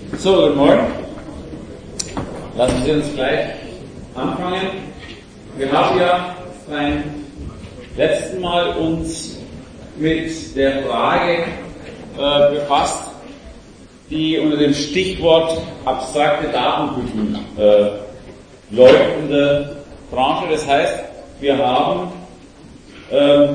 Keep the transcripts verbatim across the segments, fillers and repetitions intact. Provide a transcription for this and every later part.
So, guten Morgen. Lassen Sie uns gleich anfangen. Wir haben ja beim letzten Mal uns mit der Frage äh, befasst, die unter dem Stichwort abstrakte Datentypen äh, läuft in der Branche. Das heißt, wir haben ähm,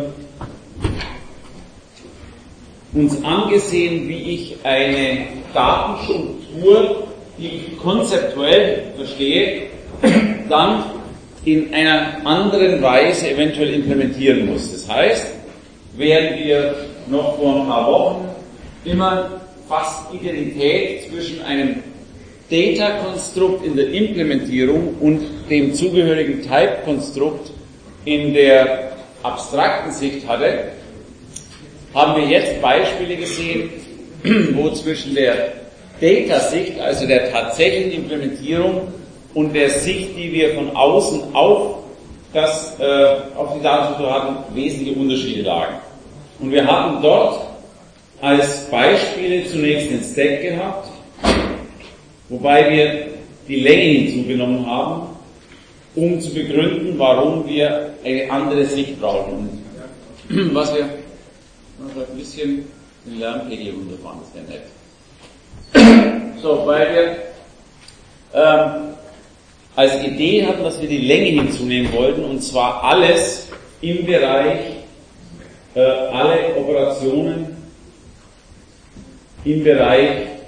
uns angesehen, wie ich eine Datenstruktur, die ich konzeptuell verstehe, dann in einer anderen Weise eventuell implementieren muss. Das heißt, während wir noch vor ein paar Wochen immer fast Identität zwischen einem Data-Konstrukt in der Implementierung und dem zugehörigen Type-Konstrukt in der abstrakten Sicht hatte, haben wir jetzt Beispiele gesehen, wo zwischen der Data-Sicht, also der tatsächlichen Implementierung, und der Sicht, die wir von außen auf, das, äh, auf die Datenstruktur hatten, wesentliche Unterschiede lagen. Und wir hatten dort als Beispiele zunächst den Stack gehabt, wobei wir die Länge hinzugenommen haben, um zu begründen, warum wir eine andere Sicht brauchen. Und was wir ein bisschen den Lärmpegel runterfahren, das wäre nett. So, weil wir ähm, als Idee hatten, dass wir die Länge hinzunehmen wollten, und zwar alles im Bereich, äh, alle Operationen im Bereich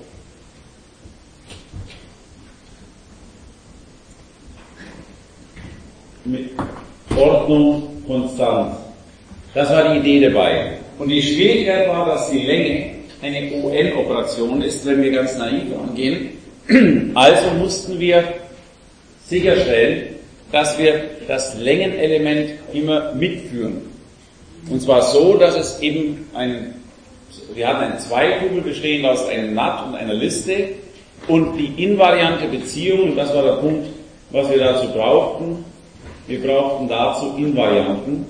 mit Ordnung konstant. Das war die Idee dabei. Und die Schwierigkeit war, dass die Länge eine O N-Operation ist, wenn wir ganz naiv angehen. Also mussten wir sicherstellen, dass wir das Längenelement immer mitführen. Und zwar so, dass es eben ein, wir hatten eine Zweitupel bestehend aus einem N A T und einer Liste, und die invariante Beziehung, und das war der Punkt, was wir dazu brauchten, wir brauchten dazu Invarianten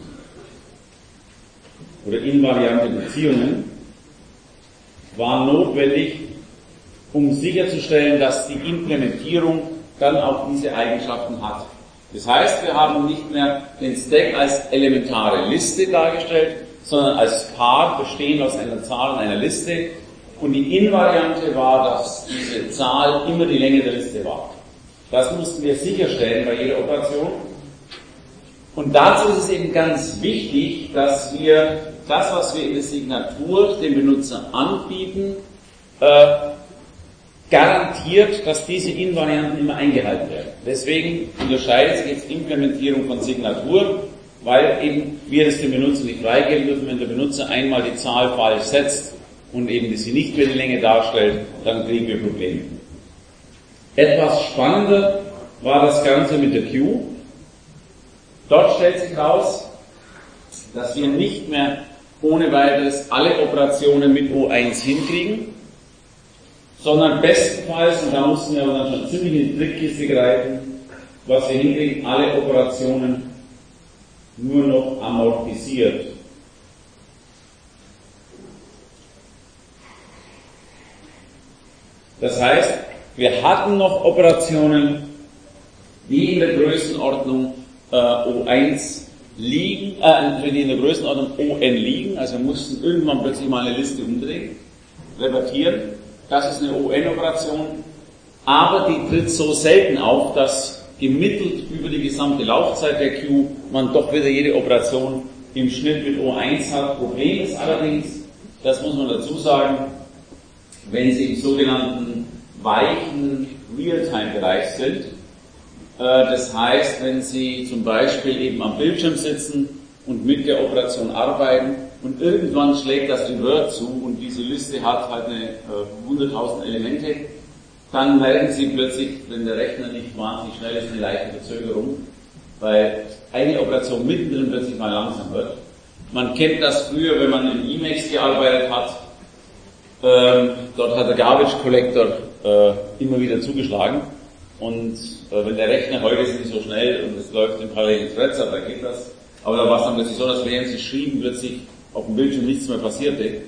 oder invariante Beziehungen, waren notwendig, um sicherzustellen, dass die Implementierung dann auch diese Eigenschaften hat. Das heißt, wir haben nicht mehr den Stack als elementare Liste dargestellt, sondern als Paar bestehend aus einer Zahl und einer Liste, und die Invariante war, dass diese Zahl immer die Länge der Liste war. Das mussten wir sicherstellen bei jeder Operation. Und dazu ist es eben ganz wichtig, dass wir das, was wir in der Signatur dem Benutzer anbieten, äh, garantiert, dass diese Invarianten immer eingehalten werden. Deswegen unterscheidet sich jetzt Implementierung von Signatur, weil eben wir das dem Benutzer nicht freigeben dürfen. Wenn der Benutzer einmal die Zahl falsch setzt und eben sie nicht mehr die Länge darstellt, dann kriegen wir Probleme. Etwas spannender war das Ganze mit der Queue. Dort stellt sich heraus, dass wir nicht mehr ohne weiteres alle Operationen mit O eins hinkriegen, sondern bestenfalls, und da mussten wir aber dann schon ziemlich in die Trickkiste greifen, was wir hinkriegen, alle Operationen nur noch amortisiert. Das heißt, wir hatten noch Operationen, die in der Größenordnung äh, O eins liegen, äh, die in der Größenordnung O N liegen, also wir mussten irgendwann plötzlich mal eine Liste umdrehen, revertieren. Das ist eine O N-Operation, aber die tritt so selten auf, dass gemittelt über die gesamte Laufzeit der Queue man doch wieder jede Operation im Schnitt mit O eins hat. Problem ist allerdings, das muss man dazu sagen, wenn Sie im sogenannten weichen Realtime-Bereich sind, äh, das heißt, wenn Sie zum Beispiel eben am Bildschirm sitzen und mit der Operation arbeiten, und irgendwann schlägt das Revert zu und diese Liste hat halt eine äh, hunderttausend Elemente, dann merken Sie plötzlich, wenn der Rechner nicht wahnsinnig schnell ist, eine leichte Verzögerung, weil eine Operation mittendrin plötzlich mal langsam wird. Man kennt das früher, wenn man in Emacs gearbeitet hat, ähm, dort hat der Garbage Collector äh, immer wieder zugeschlagen, und äh, wenn der Rechner, heute ist nicht so schnell und es läuft in parallelen Threads, da geht das, aber da war es dann plötzlich so, dass während Sie schrieben, plötzlich auf dem Bildschirm nichts mehr passierte.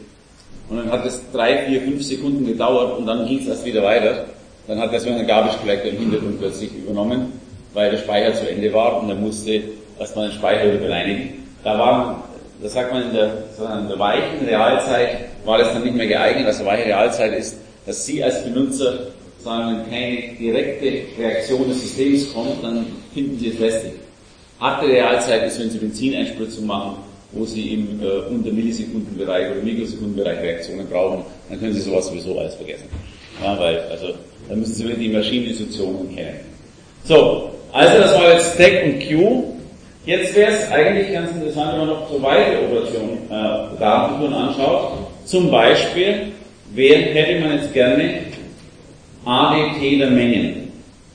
Und dann hat es drei, vier, fünf Sekunden gedauert und dann ging es erst wieder weiter. Dann hat das so einen Garbage Collector im Hintergrund plötzlich übernommen, weil der Speicher zu Ende war und er musste erstmal den Speicher wieder bereinigen. Da waren, das sagt man in der, in der weichen Realzeit, war das dann nicht mehr geeignet. Also weiche Realzeit ist, dass Sie als Benutzer sagen, wenn keine direkte Reaktion des Systems kommt, dann finden Sie es lästig. Harte Realzeit ist, wenn Sie Benzineinspritzung machen, wo Sie im äh, unter Millisekundenbereich oder Mikrosekundenbereich Reaktionen brauchen, dann können Sie sowas sowieso alles vergessen. Ja, weil, also, da müssen Sie wirklich die Maschineninstruktionen kennen. So, also das war jetzt Stack und Queue. Jetzt wäre es eigentlich ganz interessant, wenn man noch so weitere Operationen, äh, Datenstrukturen anschaut. Zum Beispiel, wer hätte man jetzt gerne A D T der Mengen.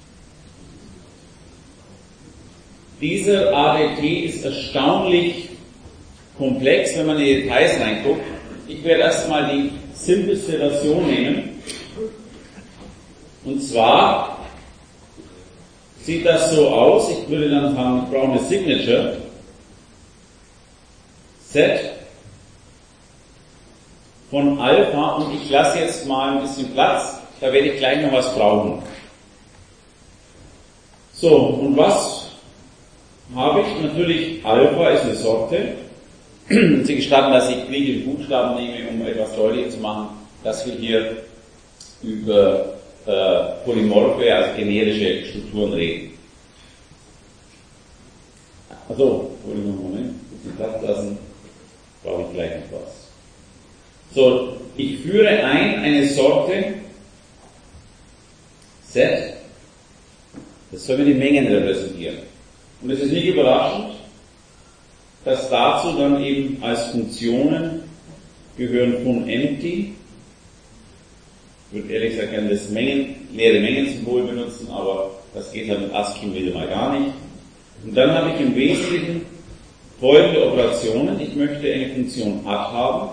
Dieser A D T ist erstaunlich komplex, wenn man in die Details reinguckt. Ich werde erstmal die simpelste Version nehmen. Und zwar sieht das so aus, ich würde dann sagen, ich brauche eine Signature Set von Alpha und ich lasse jetzt mal ein bisschen Platz, da werde ich gleich noch was brauchen. So, und was habe ich? Natürlich Alpha ist eine Sorte. Sie gestatten, dass ich griechische Buchstaben nehme, um etwas deutlicher zu machen, dass wir hier über äh, polymorphe, also generische Strukturen reden. Also, Moment, bisschen Platz lassen, brauche ich gleich noch was. So, ich führe ein eine Sorte Set, das soll mir die Mengen repräsentieren. Und es ist nicht überraschend, dass dazu dann eben als Funktionen gehören von empty. Ich würde ehrlich gesagt gerne das Mengen, leere Mengensymbol benutzen, aber das geht halt mit ASCII wieder mal gar nicht. Und dann habe ich im Wesentlichen folgende Operationen. Ich möchte eine Funktion add haben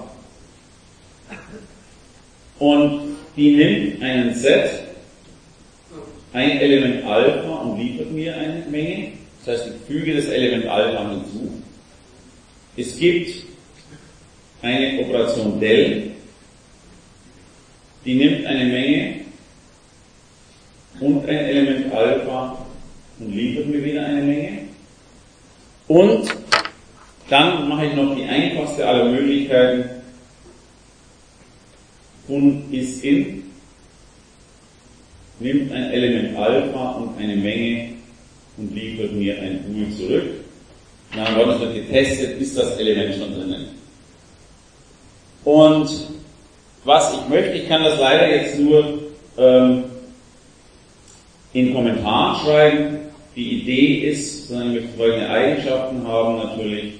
und die nimmt einen Set, ein Element Alpha und liefert mir eine Menge. Das heißt, ich füge das Element Alpha hinzu. Es gibt eine Operation del, die nimmt eine Menge und ein Element Alpha und liefert mir wieder eine Menge. Und dann mache ich noch die einfachste aller Möglichkeiten von isIn, nimmt ein Element Alpha und eine Menge und liefert mir ein Bool zurück. Dann wird es noch getestet, ist das Element schon drinnen. Und was ich möchte, ich kann das leider jetzt nur ähm, in Kommentaren schreiben. Die Idee ist, sondern ich möchte folgende Eigenschaften haben natürlich.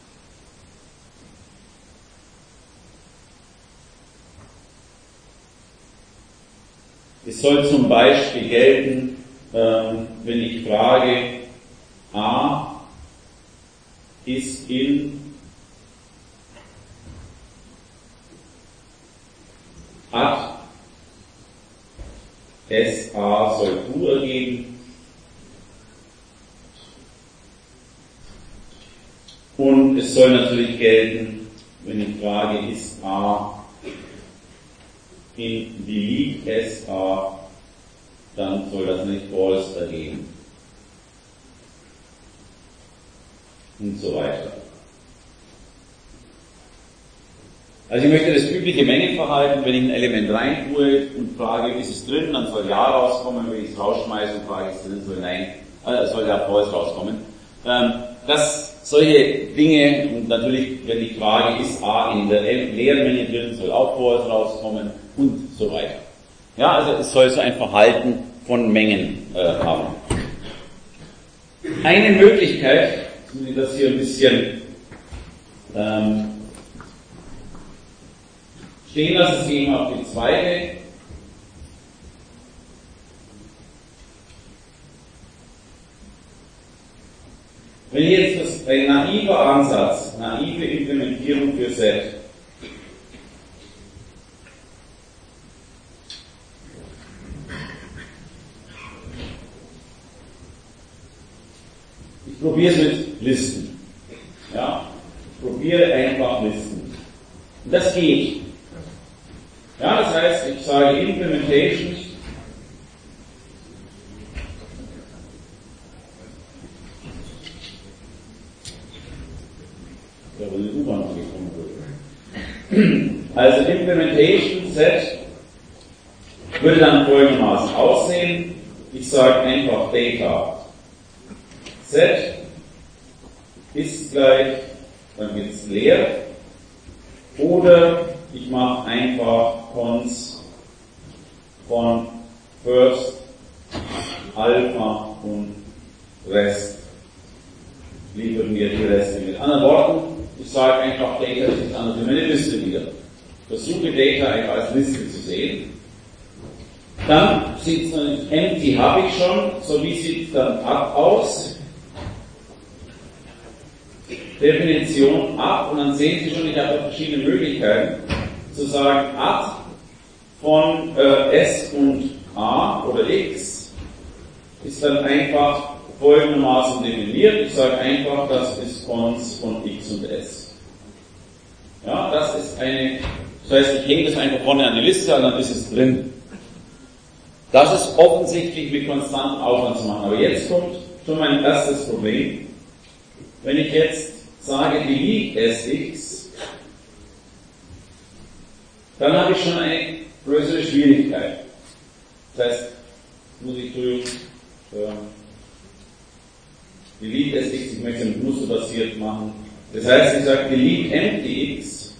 Es soll zum Beispiel gelten, ähm, wenn ich frage, A ist in add sa soll true ergeben und es soll natürlich gelten, wenn ich frage, ist a in delete sa, dann soll das nicht false ergeben. Und so weiter. Also ich möchte das übliche Mengenverhalten, wenn ich ein Element rein tue und frage, ist es drin, dann soll ja rauskommen, wenn ich es rausschmeiße und frage, ist es drin, soll nein, äh, soll ja false rauskommen. Ähm, das, solche Dinge, und natürlich, wenn die Frage ist, a in der leeren Menge drin, soll auch false rauskommen und so weiter. Ja, also es soll so ein Verhalten von Mengen äh, haben. Eine Möglichkeit, muss ich das hier ein bisschen ähm, stehen lassen, Sie gehen auf die zweite. Wenn jetzt das, ein naiver Ansatz, naive Implementierung für Set, ich probiere es mit Listen. Ja? Ich probiere einfach Listen. Und das geht. sage Implementation ja, wo die U-Bahn angekommen wurde. Also Implementation Set würde dann folgendermaßen aussehen. Ich sage einfach Data Set ist gleich, dann wird es leer, oder ich mache einfach cons von first, alpha und rest, liefert mir die Reste. Mit anderen Worten, ich sage einfach Data ist nichts anderes wie meine Liste wieder. Versuche Data einfach als Liste zu sehen. Dann sieht es dann, empty habe ich schon, so wie sieht es dann ab aus? Definition ab, und dann sehen Sie schon, ich habe verschiedene Möglichkeiten zu sagen, add von äh, S und A oder X ist dann einfach folgendermaßen definiert. Ich sage einfach, das ist cons von X und S. Ja, das ist eine, das heißt, ich hänge das einfach vorne an die Liste und dann ist es drin. Das ist offensichtlich mit konstantem Aufwand zu machen. Aber jetzt kommt schon mein erstes Problem. Wenn ich jetzt sage delete S X, dann habe ich schon eine größere Schwierigkeit. Das heißt, muss ich drüben äh, delete S X, ich möchte es mit musterbasiert machen. Das heißt, ich sage delete empty X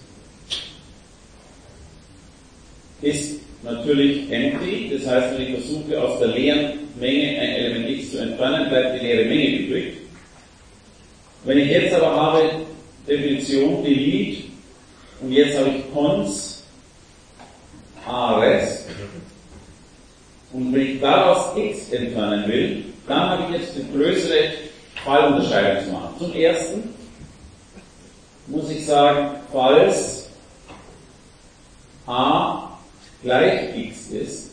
ist natürlich empty, das heißt, wenn ich versuche aus der leeren Menge ein Element X zu entfernen, bleibt die leere Menge übrig. Wenn ich jetzt aber habe Definition delete und jetzt habe ich cons a rest und wenn ich daraus X entfernen will, dann habe ich jetzt eine größere Fallunterscheidung zu machen. Zum ersten muss ich sagen, falls a gleich X ist,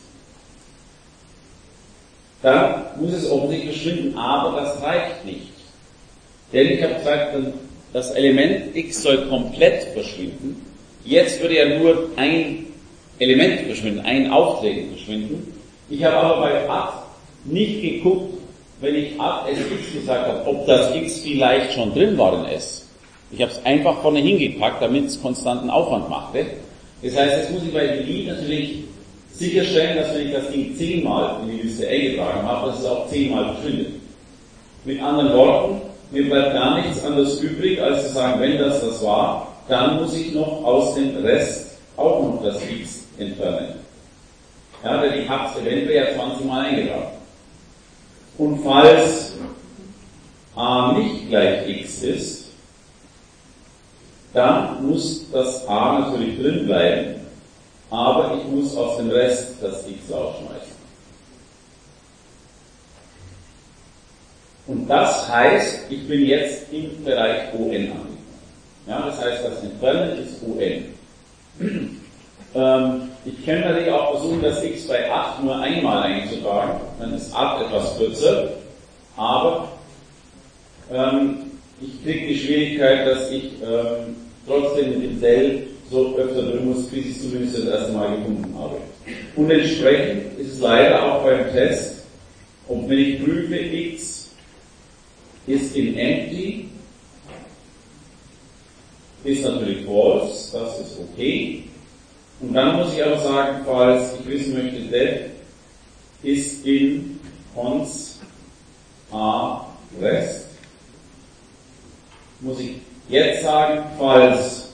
dann muss es offensichtlich verschwinden, aber das reicht nicht. Denn ich habe gesagt, das Element X soll komplett verschwinden. Jetzt würde ja nur ein Element verschwinden, ein Auftreten verschwinden. Ich habe aber bei add nicht geguckt, wenn ich add S X gesagt habe, ob das X vielleicht schon drin war in S. Ich habe es einfach vorne hingepackt, damit es konstanten Aufwand machte. Das heißt, jetzt muss ich bei delete natürlich sicherstellen, dass wenn ich das Ding zehnmal in die Liste eingetragen habe, dass es auch zehnmal verschwindet. Mit anderen Worten, mir bleibt gar nichts anderes übrig, als zu sagen, wenn das das war, dann muss ich noch aus dem Rest auch noch das X entfernen. Ja, denn ich habe es eventuell ja zwanzig Mal eingetragen. Und falls a nicht gleich X ist, dann muss das a natürlich drin bleiben, aber ich muss aus dem Rest das X rausschmeißen. Und das heißt, ich bin jetzt im Bereich O N angekommen. Ja, das heißt, das Entfernen ist O N. ähm, ich kann natürlich auch versuchen, das X bei add nur einmal einzutragen, dann ist add etwas kürzer, aber ähm, ich kriege die Schwierigkeit, dass ich ähm, trotzdem mit dem Cell so öfter drin muss, bis ich es zumindest das erste Mal gefunden habe. Und entsprechend ist es leider auch beim Test, ob wenn ich prüfe X ist in empty, ist natürlich false, das ist okay. Und dann muss ich aber sagen, falls ich wissen möchte, def ist in cons a rest, muss ich jetzt sagen, falls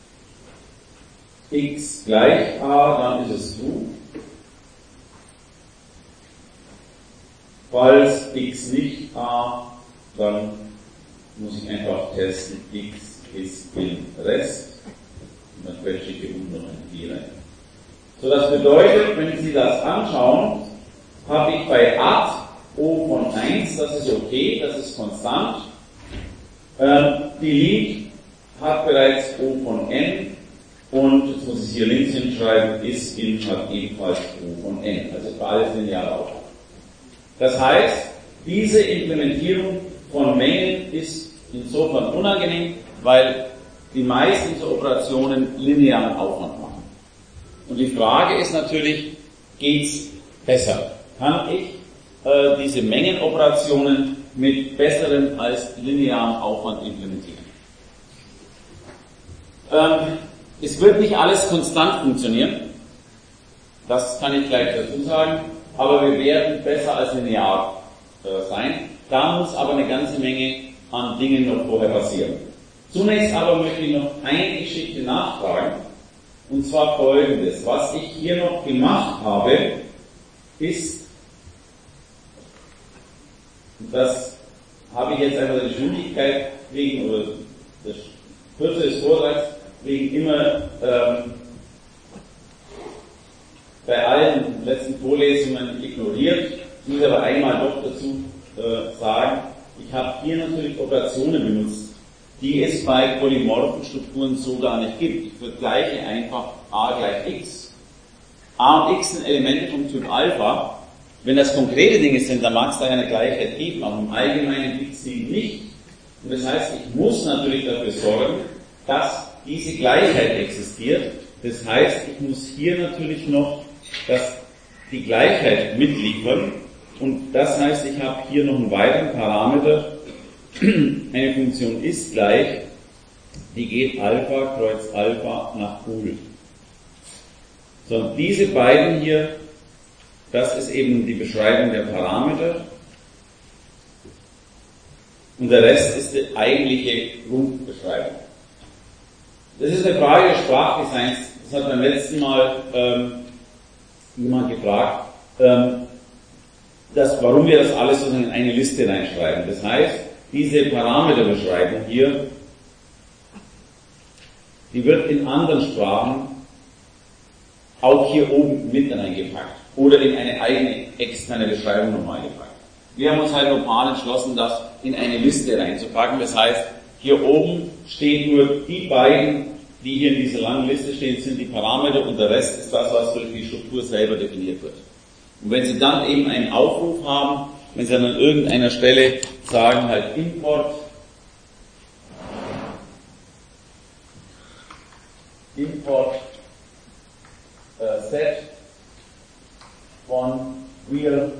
x gleich a, dann ist es true. Falls x nicht a, dann muss ich einfach testen, x ist in Rest, und dann quetsche ich hier unten noch ein vier rein. So, das bedeutet, wenn Sie das anschauen, habe ich bei add O von eins, das ist okay, das ist konstant. Ähm, delete hat bereits O von n, und jetzt muss ich hier links hinschreiben, is in hat ebenfalls O von n, also für alles linear auch. Das heißt, diese Implementierung von Mengen ist insofern unangenehm, weil die meisten dieser Operationen linearen Aufwand machen. Und die Frage ist natürlich, geht's besser? Kann ich äh, diese Mengenoperationen mit besserem als linearen Aufwand implementieren? Ähm, es wird nicht alles konstant funktionieren, das kann ich gleich dazu sagen, aber wir werden besser als linear äh, sein. Da muss aber eine ganze Menge an Dingen noch vorher passieren. Zunächst aber möchte ich noch eine Geschichte nachfragen, und zwar folgendes. Was ich hier noch gemacht habe, ist, das habe ich jetzt einfach der Geschwindigkeit wegen, oder der Kürze des Vortrags wegen immer ähm, bei allen letzten Vorlesungen ignoriert. Ich muss aber einmal doch dazu äh, sagen, ich habe hier natürlich Operationen benutzt, die es bei polymorphen Strukturen so gar nicht gibt. Ich vergleiche einfach a gleich x. A und x sind Elemente vom Typ Alpha. Wenn das konkrete Dinge sind, dann mag es da ja eine Gleichheit geben, aber im Allgemeinen gibt es sie nicht. Und das heißt, ich muss natürlich dafür sorgen, dass diese Gleichheit existiert. Das heißt, ich muss hier natürlich noch das, die Gleichheit mitliefern. Und das heißt, ich habe hier noch einen weiteren Parameter. Eine Funktion ist gleich, die geht Alpha kreuz Alpha nach Pool. So, und diese beiden hier, das ist eben die Beschreibung der Parameter. Und der Rest ist die eigentliche Grundbeschreibung. Das ist eine Frage des Sprachdesigns. Das hat beim letzten Mal ähm, jemand gefragt, ähm, dass, warum wir das alles sozusagen in eine Liste reinschreiben. Das heißt, diese Parameterbeschreibung hier, die wird in anderen Sprachen auch hier oben mit reingepackt oder in eine eigene externe Beschreibung nochmal gepackt. Wir haben uns halt normal entschlossen, das in eine Liste reinzupacken. Das heißt, hier oben stehen nur die beiden, die hier in dieser langen Liste stehen, sind die Parameter und der Rest ist das, was durch die Struktur selber definiert wird. Und wenn Sie dann eben einen Aufruf haben, wenn Sie dann an irgendeiner Stelle sagen halt Import, Import äh, Set von real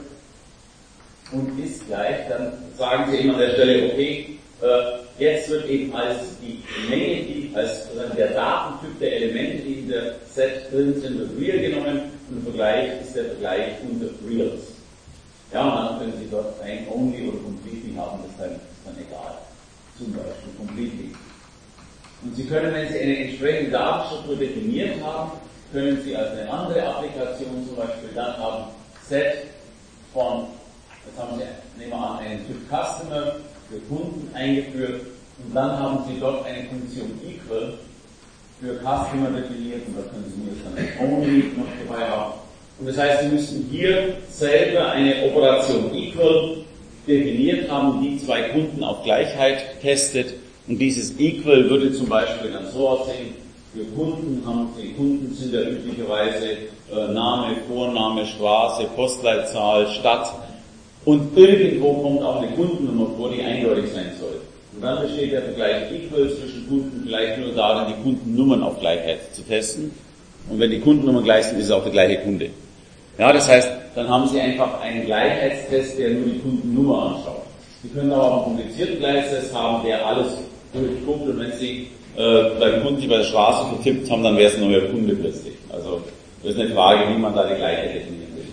und ist gleich, dann sagen Sie eben an der Stelle, okay, äh, jetzt wird eben als die Menge, die als sozusagen der Datentyp der Elemente, die in der Set drin sind, wird real genommen und im Vergleich ist der Vergleich unter reals. Ja, und dann können Sie dort ein only oder completely haben, das ist dann, ist dann egal. Zum Beispiel completely. Und Sie können, wenn Sie eine entsprechende Datenstruktur definiert haben, können Sie als eine andere Applikation zum Beispiel dann haben Set von, jetzt haben Sie, nehmen wir an, einen Typ Customer für Kunden eingeführt und dann haben Sie dort eine Funktion equal für Customer definiert und da können Sie mir das dann only noch dabei haben. Und das heißt, Sie müssen hier selber eine Operation equal definiert haben, die zwei Kunden auf Gleichheit testet. Und dieses equal würde zum Beispiel dann so aussehen, für Kunden haben die Kunden sind ja üblicherweise äh, Name, Vorname, Straße, Postleitzahl, Stadt. Und irgendwo kommt auch eine Kundennummer vor, die eindeutig sein soll. Und dann besteht der Vergleich equal zwischen Kunden vielleicht nur darin, die Kundennummern auf Gleichheit zu testen. Und wenn die Kundennummern gleich sind, ist es auch der gleiche Kunde. Ja, das heißt, dann haben Sie einfach einen Gleichheitstest, der nur die Kundennummer anschaut. Sie können aber auch einen komplizierten Gleichheitstest haben, der alles durchguckt und wenn Sie äh, beim Kunden, die bei der Straße vertippt haben, dann wäre es ein neuer Kunde plötzlich. Also das ist eine Frage, wie man da die Gleichheit definieren will.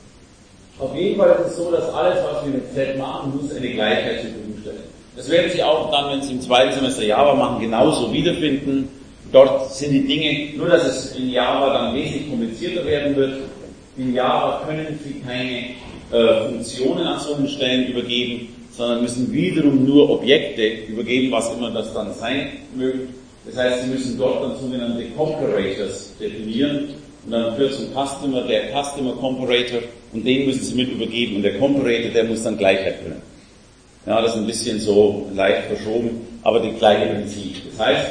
Auf jeden Fall ist es so, dass alles, was wir mit Z machen, muss eine Gleichheit zur Verfügung stellen. Das werden Sie auch dann, wenn Sie im zweiten Semester Java machen, genauso wiederfinden. Dort sind die Dinge, nur dass es in Java dann wesentlich komplizierter werden wird. In Java können Sie keine äh, Funktionen an solchen Stellen übergeben, sondern müssen wiederum nur Objekte übergeben, was immer das dann sein mögen. Das heißt, Sie müssen dort dann sogenannte Comparators definieren und dann führt zum Customer der Customer Comparator und den müssen Sie mit übergeben und der Comparator, der muss dann Gleichheit können. Ja, das ist ein bisschen so leicht verschoben, aber die gleiche Prinzip. Das heißt,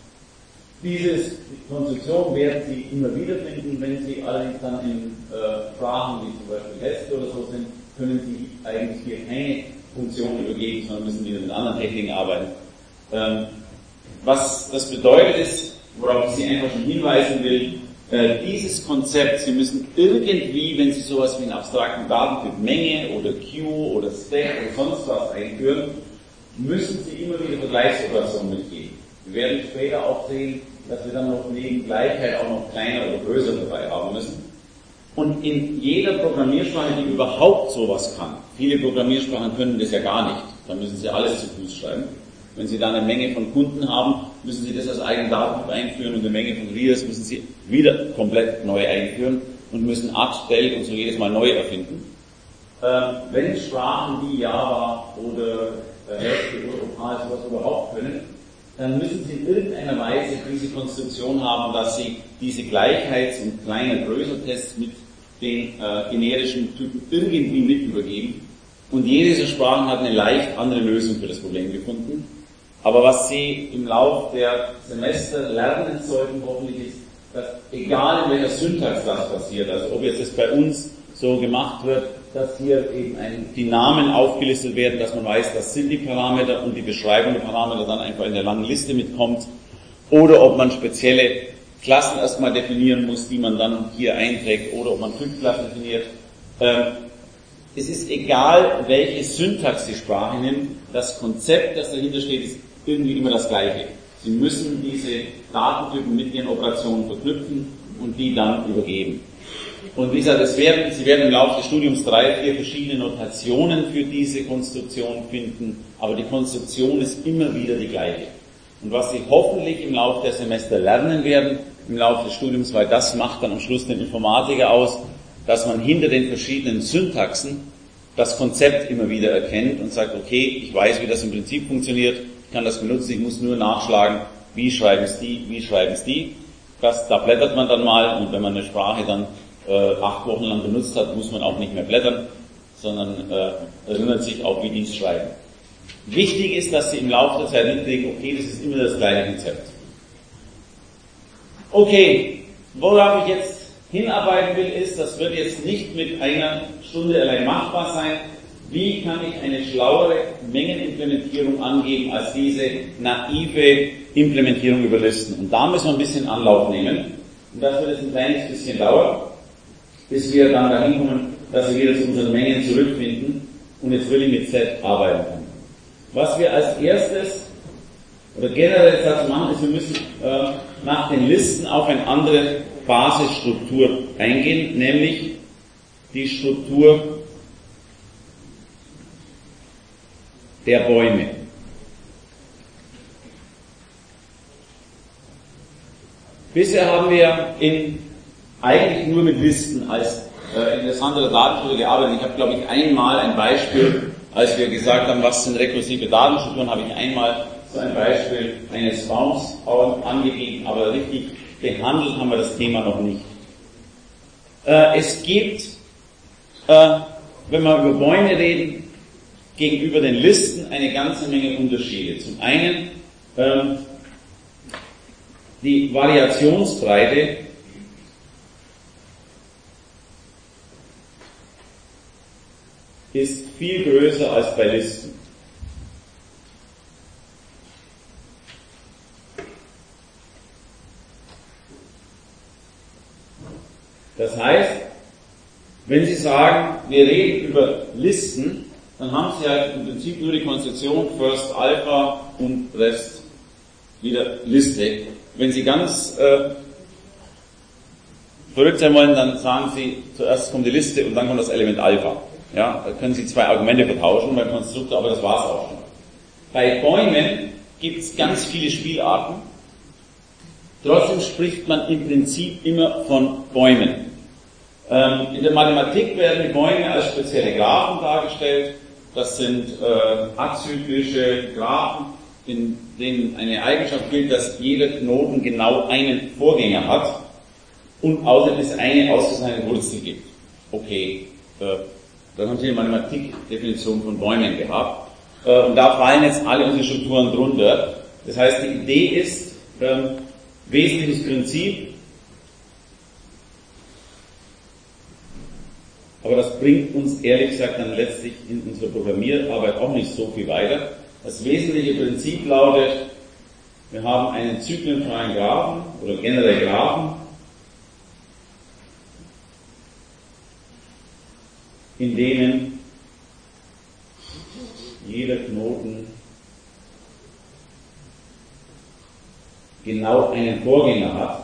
diese Konstruktion werden Sie immer wieder finden, wenn Sie allerdings dann in äh, Sprachen wie zum Beispiel Haskell oder so sind, können Sie eigentlich hier keine Funktion übergeben, sondern müssen wieder mit anderen Techniken arbeiten. Ähm, was das bedeutet ist, worauf ich Sie einfach schon hinweisen will, Äh, dieses Konzept, Sie müssen irgendwie, wenn Sie sowas wie einen abstrakten Datentyp Menge oder Queue oder Stack oder sonst was einführen, müssen Sie immer wieder Vergleichsoperationen mitgeben. Wir werden später auch sehen, dass wir dann noch neben Gleichheit auch noch kleiner oder größer dabei haben müssen. Und in jeder Programmiersprache, die überhaupt sowas kann, viele Programmiersprachen können das ja gar nicht, da müssen Sie alles zu Fuß schreiben. Wenn Sie dann eine Menge von Kunden haben, müssen Sie das als eigenen Datentyp einführen und eine Menge von Readers müssen Sie wieder komplett neu einführen und müssen add, del und so jedes Mal neu erfinden. Ähm, wenn Sprachen wie Java oder Haskell oder Opal sowas überhaupt können, dann müssen Sie in irgendeiner Weise diese Konstruktion haben, dass Sie diese Gleichheits- und kleiner Größer-Tests mit den äh, generischen Typen irgendwie mit übergeben. Und jede dieser Sprachen hat eine leicht andere Lösung für das Problem gefunden. Aber was Sie im Lauf der Semester lernen sollten, hoffentlich ist, dass egal in welcher Syntax das passiert, also ob jetzt das bei uns so gemacht wird, dass hier eben ein, die Namen aufgelistet werden, dass man weiß, das sind die Parameter und die Beschreibung der Parameter dann einfach in der langen Liste mitkommt, oder ob man spezielle Klassen erstmal definieren muss, die man dann hier einträgt, oder ob man Typklassen definiert. Ähm, es ist egal, welche Syntax die Sprache nimmt, das Konzept, das dahinter steht, ist irgendwie immer das gleiche. Sie müssen diese Datentypen mit ihren Operationen verknüpfen und die dann übergeben. Und wie gesagt, es werden, Sie werden im Laufe des Studiums drei, vier verschiedene Notationen für diese Konstruktion finden, aber die Konstruktion ist immer wieder die gleiche. Und was Sie hoffentlich im Laufe der Semester lernen werden, im Laufe des Studiums, weil das macht dann am Schluss den Informatiker aus, dass man hinter den verschiedenen Syntaxen das Konzept immer wieder erkennt und sagt, okay, ich weiß, wie das im Prinzip funktioniert, ich kann das benutzen, ich muss nur nachschlagen, wie schreiben es die, wie schreiben es die. Das, da blättert man dann mal, und wenn man eine Sprache dann äh, acht Wochen lang benutzt hat, muss man auch nicht mehr blättern, sondern äh, erinnert sich auch, wie die es schreiben. Wichtig ist, dass Sie im Laufe der Zeit mitkriegen, okay, das ist immer das gleiche Konzept. Okay, worauf ich jetzt hinarbeiten will, ist, das wird jetzt nicht mit einer Stunde allein machbar sein. Wie kann ich eine schlauere Mengenimplementierung angeben als diese naive Implementierung über Listen? Und da müssen wir ein bisschen Anlauf nehmen. Und das wird jetzt ein kleines bisschen dauern, bis wir dann dahin kommen, dass wir wieder zu unseren Mengen zurückfinden und jetzt wirklich mit Z arbeiten können. Was wir als erstes oder generell dazu machen, ist, wir müssen äh, nach den Listen auf eine andere Basisstruktur eingehen, nämlich die Struktur der Bäume. Bisher haben wir in, eigentlich nur mit Listen als äh, interessantere Datenstruktur gearbeitet. Ich habe, glaube ich, einmal ein Beispiel, als wir gesagt haben, was sind rekursive Datenstrukturen, habe ich einmal so ein Beispiel eines Baums angegeben, aber richtig behandelt haben wir das Thema noch nicht. Äh, es gibt, äh, wenn wir über Bäume reden, gegenüber den Listen eine ganze Menge Unterschiede. Zum einen ähm, die Variationsbreite ist viel größer als bei Listen. Das heißt, wenn Sie sagen, wir reden über Listen, dann haben Sie halt im Prinzip nur die Konstruktion First Alpha und Rest wieder Liste. Wenn Sie ganz äh, verrückt sein wollen, dann sagen Sie, zuerst kommt die Liste und dann kommt das Element Alpha. Ja, da können Sie zwei Argumente vertauschen beim Konstruktor, aber das war's auch schon. Bei Bäumen gibt es ganz viele Spielarten. Trotzdem spricht man im Prinzip immer von Bäumen. Ähm, in der Mathematik werden die Bäume als spezielle Graphen dargestellt. Das sind äh, azyklische Graphen, in denen eine Eigenschaft gilt, dass jeder Knoten genau einen Vorgänger hat und außerdem es eine ausgezeichnete Wurzel gibt. Okay, äh, dann haben Sie eine Mathematikdefinition von Bäumen gehabt. Äh, und da fallen jetzt alle unsere Strukturen drunter. Das heißt, die Idee ist, äh, wesentliches Prinzip, aber das bringt uns ehrlich gesagt dann letztlich in unserer Programmierarbeit auch nicht so viel weiter. Das wesentliche Prinzip lautet, wir haben einen zyklenfreien Graphen oder generell Graphen in denen jeder Knoten genau einen Vorgänger hat.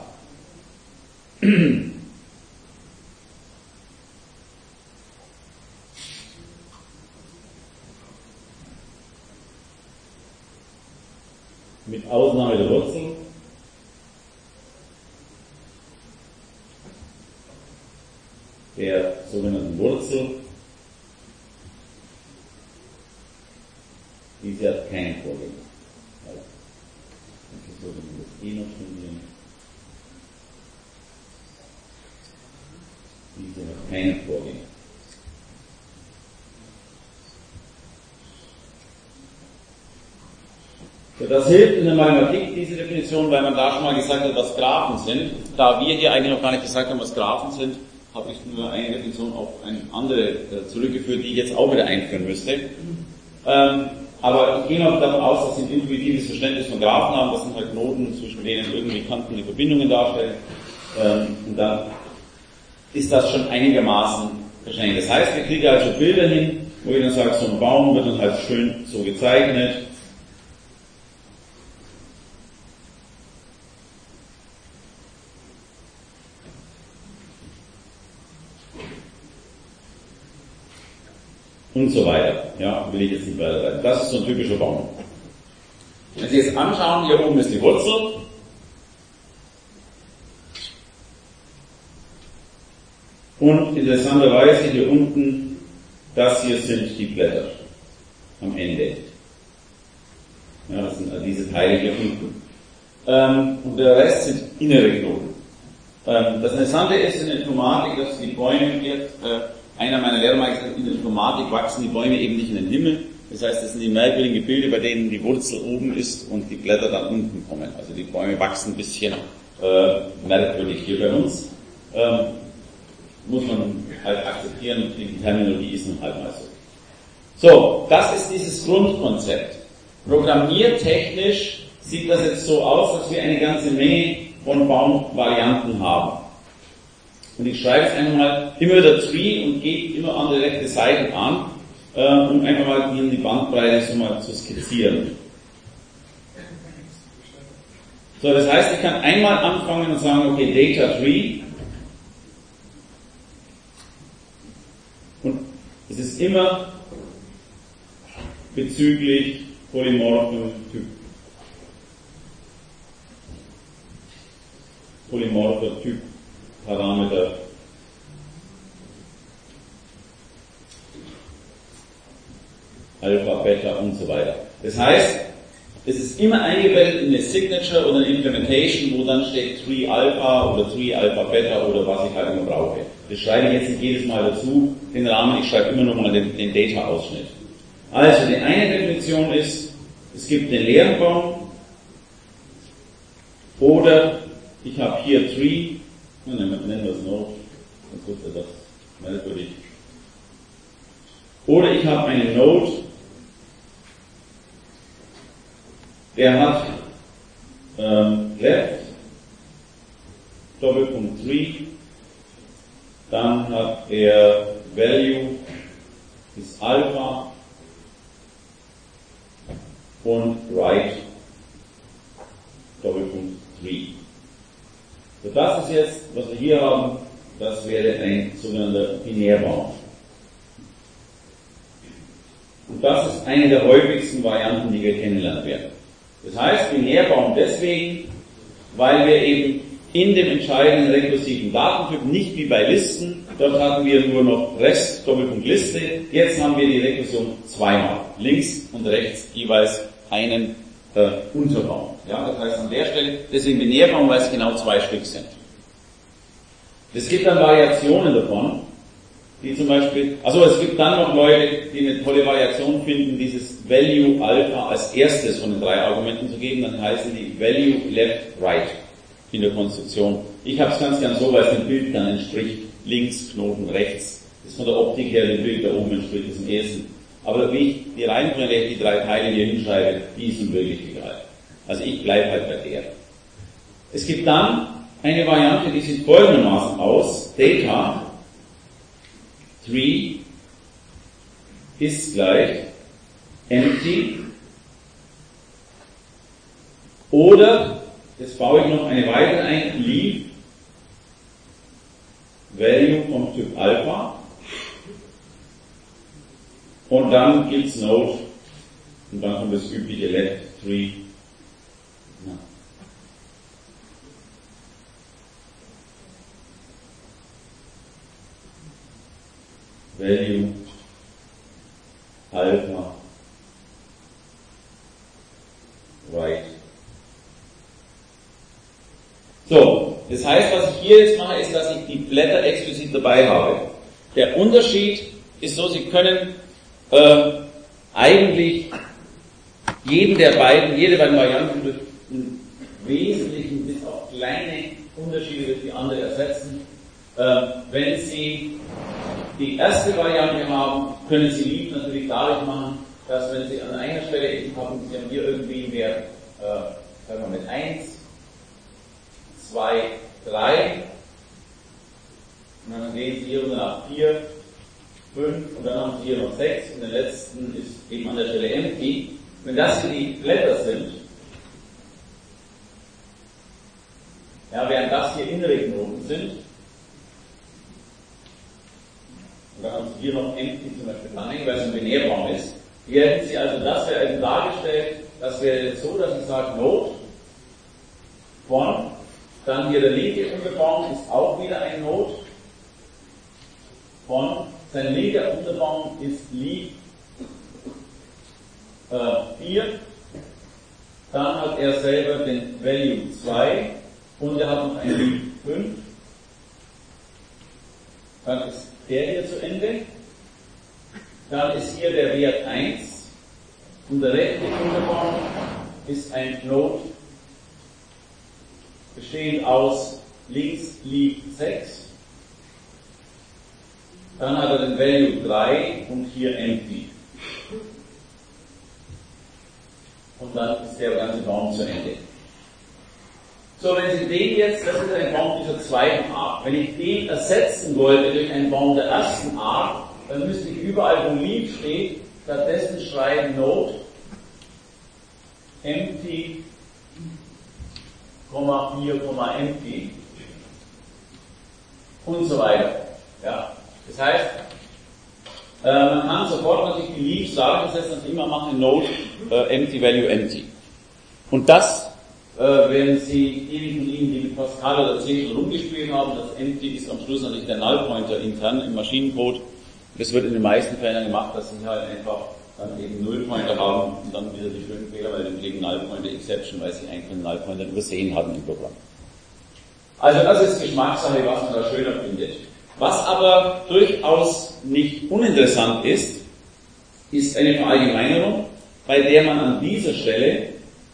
Mit Ausnahme der Wurzel. Der sogenannten Wurzel. Diese hat keinen Vorgänger. So, wenn wir das eh noch studieren. Diese hat keinen Vorgänger. So, das hilft in der Mathematik, diese Definition, weil man da schon mal gesagt hat, was Graphen sind. Da wir hier eigentlich noch gar nicht gesagt haben, was Graphen sind, habe ich nur eine Definition auf eine andere äh, zurückgeführt, die ich jetzt auch wieder einführen müsste. Ähm, aber ich gehe noch davon aus, dass Sie ein intuitives Verständnis von Graphen haben. Das sind halt Knoten, zwischen denen irgendwie Kanten die Verbindungen darstellen. Ähm, und dann ist das schon einigermaßen verständlich. Das heißt, wir kriegen also Bilder hin, wo ich dann sage, so ein Baum wird dann halt schön so gezeichnet. Und so weiter. Ja, will ich jetzt nicht weiter sagen. Das ist so ein typischer Baum. Wenn Sie jetzt anschauen, hier oben ist die Wurzel. Und interessanterweise hier unten, das hier sind die Blätter am Ende. Ja, das sind diese Teile hier unten. Ähm, und der Rest sind innere Knoten. Ähm, das Interessante ist in der Informatik, dass die Bäume jetzt, äh, einer meiner Lehrer hat gesagt, in der Informatik wachsen die Bäume eben nicht in den Himmel. Das heißt, das sind die merkwürdigen Gebilde, bei denen die Wurzel oben ist und die Blätter dann unten kommen. Also die Bäume wachsen ein bisschen äh, merkwürdig hier bei uns. Ähm, muss man halt akzeptieren und die Terminologie ist nun halt mal so. So, das ist dieses Grundkonzept. Programmiertechnisch sieht das jetzt so aus, dass wir eine ganze Menge von Baumvarianten haben. Und ich schreibe jetzt einfach mal immer wieder Tree und gehe immer andere rechte Seiten an, äh, um einfach mal hier die Bandbreite so mal zu skizzieren. So, das heißt, ich kann einmal anfangen und sagen, okay, Data Tree. Und es ist immer bezüglich polymorphen Typ. Polymorpher Typ. Parameter Alpha, Beta und so weiter. Das heißt, es ist immer eingebettet in eine Signature oder eine Implementation, wo dann steht Tree Alpha oder Tree Alpha Beta oder was ich halt immer brauche. Das schreibe ich jetzt nicht jedes Mal dazu, den Rahmen, ich schreibe immer nur mal den, den Data-Ausschnitt. Also, die eine Definition ist, es gibt den leeren Baum oder ich habe hier Tree. Nennen wir es Node, sonst wird das merkwürdig. Oder ich habe einen Node, der hat ähm, left, Doppelpunkt Tree, dann hat er Value, ist Alpha und right, Doppelpunkt Tree. So, das ist jetzt, was wir hier haben, das wäre ein sogenannter Binärbaum. Und das ist eine der häufigsten Varianten, die wir kennenlernen werden. Das heißt, Binärbaum deswegen, weil wir eben in dem entscheidenden rekursiven Datentyp, nicht wie bei Listen, dort hatten wir nur noch Rest, Doppelpunkt Liste, jetzt haben wir die Rekursion zweimal, links und rechts jeweils einen äh, Unterbaum. Ja, das heißt an der Stelle, deswegen Binärbaum, weil es genau zwei Stück sind. Es gibt dann Variationen davon, die zum Beispiel, also es gibt dann noch Leute, die eine tolle Variation finden, dieses Value Alpha als erstes von den drei Argumenten zu geben, dann heißen die Value Left Right in der Konstruktion. Ich habe es ganz gern so, weil es dem Bild dann entspricht, links, Knoten, rechts. Das ist von der Optik her dem Bild da oben entspricht, das im ersten. Aber wie ich die Reihenfolge, die drei Teile hier hinschreibe, die ist nun wirklich egal. Also ich bleibe halt bei der. Es gibt dann eine Variante, die sieht folgendermaßen aus. Data, Tree, ist gleich empty. Oder, jetzt baue ich noch eine weitere ein, leave value vom Typ Alpha. Und dann gibt es Node und dann kommt das übliche let tree. Ja. Value Alpha right. So, das heißt, was ich hier jetzt mache, ist, dass ich die Blätter explizit dabei habe. Der Unterschied ist so, Sie können äh, eigentlich jeden der beiden, jede beiden Varianten durch einen wesentlichen, bis auf kleine Unterschiede durch die andere ersetzen. Äh, wenn Sie die erste Variante haben, können Sie lieb natürlich dadurch machen, dass wenn Sie an einer Stelle eben haben, Sie haben hier irgendwie einen Wert, äh, sagen wir mit eins, zwei, drei, und dann gehen Sie hier runter nach vier, fünf, und dann haben Sie hier noch sechs, und der letzten ist eben an der Stelle empty. Wenn das hier die Blätter sind, ja, während das hier innere Knoten sind, und dann haben Sie hier noch empty zum Beispiel dranhängen, weil es ein Binärbaum ist, hier hätten Sie also, das wäre also dargestellt, das wäre jetzt so, dass ich sage, Node von, dann hier der linke Unterbaum ist auch wieder ein Node von, sein linker Unterbaum ist leaf äh, vier, dann hat er selber den Value zwei und er hat noch ein leaf fünf, dann ist der hier zu Ende, dann ist hier der Wert eins und der rechte Unterbaum ist ein Node bestehend aus links leaf sechs, dann hat er den Value drei und hier empty. Und dann ist der ganze Baum zu Ende. So, wenn Sie den jetzt, das ist ein Baum dieser zweiten Art, wenn ich den ersetzen wollte durch einen Baum der ersten Art, dann müsste ich überall, wo leaf steht, stattdessen schreiben Node empty, vier, empty und so weiter. Ja. Das heißt, äh, man kann sofort natürlich die Leaves sagen, das heißt, dass immer machen Node äh, empty value empty. Und das, äh, wenn Sie diejenigen liegen, die mit Pascal oder C schon rumgespielt haben, das empty ist am Schluss natürlich der Null Pointer intern im Maschinencode. Das wird in den meisten Fällen gemacht, dass Sie halt einfach dann eben Null Pointer haben und dann wieder die schönen Fehler bei dem kriegen Null Pointer Exception, weil Sie eigentlich einen Null Pointer übersehen hatten im Programm. Also das ist Geschmackssache, was man da schöner findet. Was aber durchaus nicht uninteressant ist, ist eine Verallgemeinerung, bei der man an dieser Stelle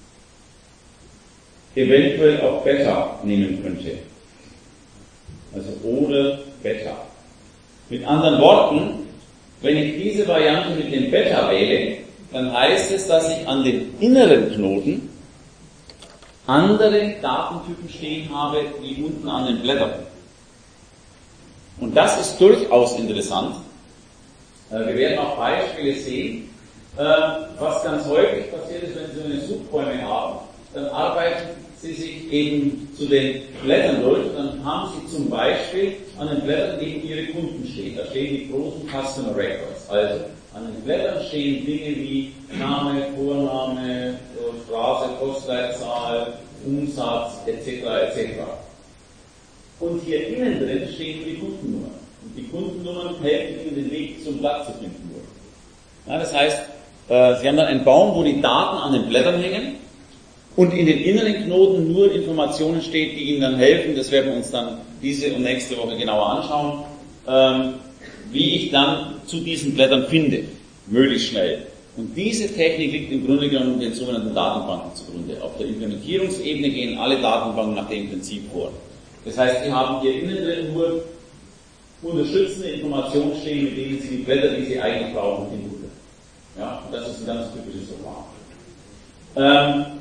eventuell auch Beta nehmen könnte. Also oder Beta. Mit anderen Worten, wenn ich diese Variante mit dem Beta wähle, dann heißt es, dass ich an den inneren Knoten andere Datentypen stehen habe, wie unten an den Blättern. Und das ist durchaus interessant. Wir werden auch Beispiele sehen. Was ganz häufig passiert ist, wenn Sie so eine Suchbäume haben, dann arbeiten Sie sich eben zu den Blättern durch und dann haben Sie zum Beispiel an den Blättern eben Ihre Kunden stehen. Da stehen die großen Customer Records. Also an den Blättern stehen Dinge wie Name, Vorname, Straße, Postleitzahl, Umsatz et cetera et cetera. Und hier innen drin stehen die Kundennummern. Und die Kundennummern helfen Ihnen den Weg zum Blatt zu finden. Ja, das heißt, äh, Sie haben dann einen Baum, wo die Daten an den Blättern hängen und in den inneren Knoten nur Informationen steht, die Ihnen dann helfen. Das werden wir uns dann diese und nächste Woche genauer anschauen, ähm, wie ich dann zu diesen Blättern finde, möglichst schnell. Und diese Technik liegt im Grunde genommen den sogenannten Datenbanken zugrunde. Auf der Implementierungsebene gehen alle Datenbanken nach dem Prinzip vor. Das heißt, Sie haben hier innen drin nur unterstützende Informationen stehen, mit denen Sie die Blätter, die Sie eigentlich brauchen, finden können. Ja, und das ist ein ganz typisches Verfahren. Ähm,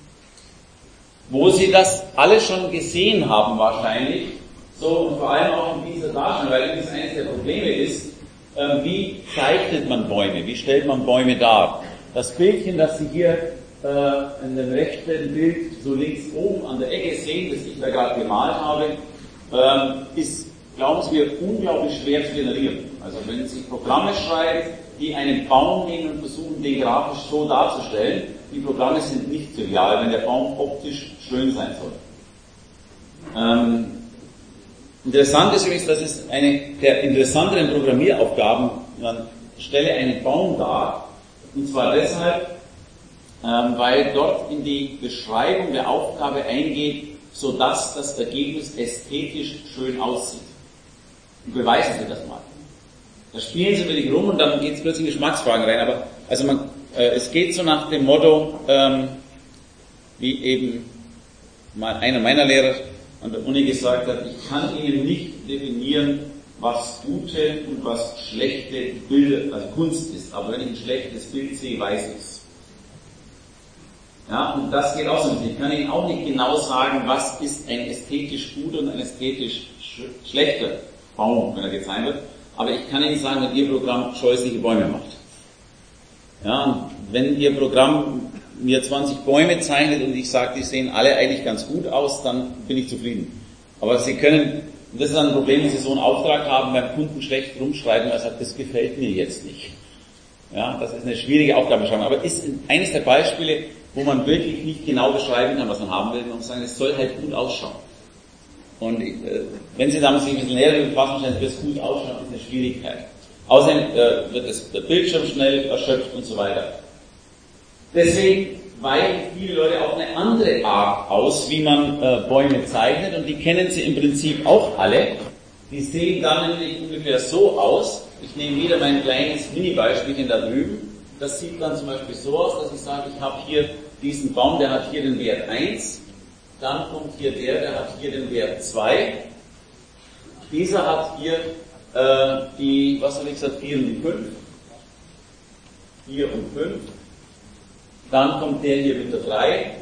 wo Sie das alle schon gesehen haben wahrscheinlich, so und vor allem auch in dieser Darstellung, weil das eines der Probleme ist, äh, wie zeichnet man Bäume, wie stellt man Bäume dar. Das Bildchen, das Sie hier äh, in dem rechten Bild so links oben an der Ecke sehen, das ich da gerade gemalt habe, äh, ist, glauben Sie mir, unglaublich schwer zu generieren. Also wenn Sie Programme schreiben, die einen Baum nehmen und versuchen, den grafisch so darzustellen, die Programme sind nicht trivial, wenn der Baum optisch schön sein soll. Ähm, interessant ist übrigens, dass es eine der interessanteren Programmieraufgaben, man stelle einen Baum dar, und zwar deshalb, ähm, weil dort in die Beschreibung der Aufgabe eingeht, sodass das Ergebnis ästhetisch schön aussieht. Und beweisen Sie das mal. Da spielen Sie mit sich rum und dann geht es plötzlich in Geschmacksfragen rein. Aber also man, äh, es geht so nach dem Motto, ähm, wie eben mal einer meiner Lehrer an der Uni gesagt hat, ich kann Ihnen nicht definieren, was gute und was schlechte Bilder, also Kunst ist. Aber wenn ich ein schlechtes Bild sehe, weiß ich es. Ja, und das geht auch so ein bisschen. Ich kann Ihnen auch nicht genau sagen, was ist ein ästhetisch guter und ein ästhetisch sch- schlechter Baum, wenn er gezeichnet wird. Aber ich kann Ihnen sagen, wenn Ihr Programm scheußliche Bäume macht. Ja, und wenn Ihr Programm mir zwanzig Bäume zeichnet und ich sage, die sehen alle eigentlich ganz gut aus, dann bin ich zufrieden. Aber Sie können, und das ist ein Problem, wenn Sie so einen Auftrag haben, beim Kunden schlecht rumschreiben, er sagt, das gefällt mir jetzt nicht. Ja, das ist eine schwierige Aufgabenbeschreibung, aber ist eines der Beispiele, wo man wirklich nicht genau beschreiben kann, was man haben will, und sagen, es soll halt gut ausschauen. Und äh, wenn Sie damit sich ein bisschen näher befassen, dann wird es gut ausschauen, ist eine Schwierigkeit. Außerdem äh, wird das, der Bildschirm schnell erschöpft und so weiter. Deswegen weichen viele Leute auf eine andere Art aus, wie man äh, Bäume zeichnet, und die kennen Sie im Prinzip auch alle. Die sehen dann nämlich ungefähr so aus. Ich nehme wieder mein kleines Mini-Beispielchen da drüben. Das sieht dann zum Beispiel so aus, dass ich sage, ich habe hier diesen Baum, der hat hier den Wert eins, dann kommt hier der, der hat hier den Wert zwei, dieser hat hier äh, die, was habe ich gesagt, vier und die fünf, vier und fünf, dann kommt der hier mit der drei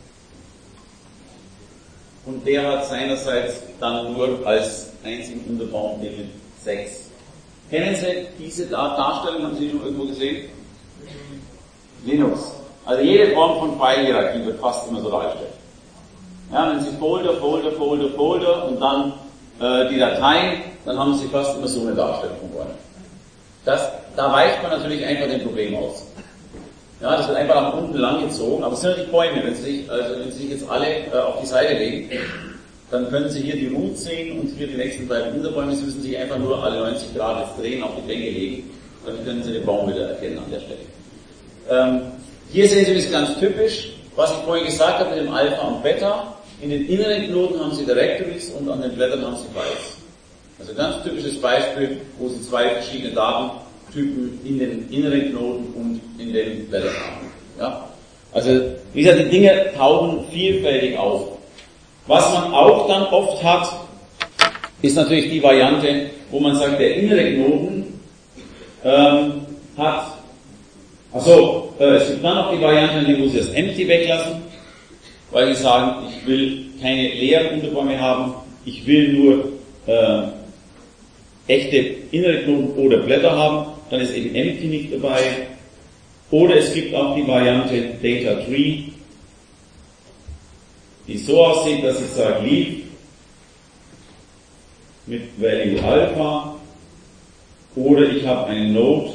und der hat seinerseits dann nur als einzigen Unterbaum den mit sechs. Kennen Sie diese Darstellung, haben Sie schon irgendwo gesehen? Linux. Also jede Form von File-Hierarchie wird fast immer so dargestellt. Ja, wenn Sie Folder, Folder, Folder, Folder und dann äh, die Dateien, dann haben Sie fast immer so eine Darstellung von Bäumen. Das, da weicht man natürlich einfach dem Problem aus. Ja, das wird einfach nach unten langgezogen, aber es sind natürlich Bäume. Wenn Sie sich, also wenn Sie sich jetzt alle äh, auf die Seite legen, dann können Sie hier die Root sehen und hier die nächsten beiden Unterbäume. Sie müssen sich einfach nur alle neunzig Grad jetzt drehen, auf die Bänke legen, dann können Sie den Baum wieder erkennen an der Stelle. Ähm, hier sehen Sie das ganz typisch, was ich vorhin gesagt habe mit dem Alpha und Beta. In den inneren Knoten haben Sie Directories und an den Blättern haben Sie Bytes. Also ganz typisches Beispiel, wo Sie zwei verschiedene Datentypen in den inneren Knoten und in den Blättern haben. Ja? Also, wie gesagt, die Dinge tauchen vielfältig auf. Was man auch dann oft hat, ist natürlich die Variante, wo man sagt, der innere Knoten ähm, hat, achso, äh, es gibt dann noch die Variante, wo Sie das Empty weglassen, weil Sie sagen, ich will keine leeren Unterbäume haben, ich will nur äh, echte innere Knoten oder Blätter haben, dann ist eben Empty nicht dabei. Oder es gibt auch die Variante Data Tree, die so aussieht, dass ich sage Leaf mit Value Alpha, oder ich habe einen Node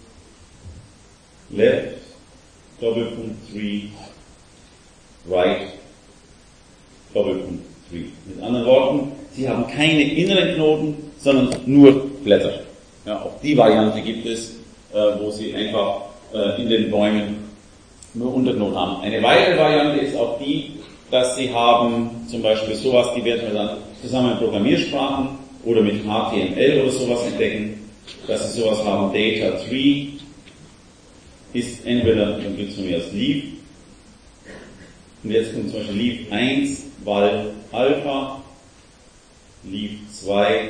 Left Doppelpunkt Tree Right Doppelpunkt Tree. Mit anderen Worten, Sie haben keine inneren Knoten, sondern nur Blätter. Ja, auch die Variante gibt es, äh, wo Sie einfach äh, in den Bäumen nur Unterknoten haben. Eine weitere Variante ist auch die, dass Sie haben zum Beispiel sowas, die werden wir dann zusammen in Programmiersprachen oder mit H T M L oder sowas entdecken, dass Sie sowas haben, Data Tree ist entweder, dann gibt es von mir als Leaf, und jetzt kommt zum Beispiel Leaf eins, Val Alpha, Leaf zwei,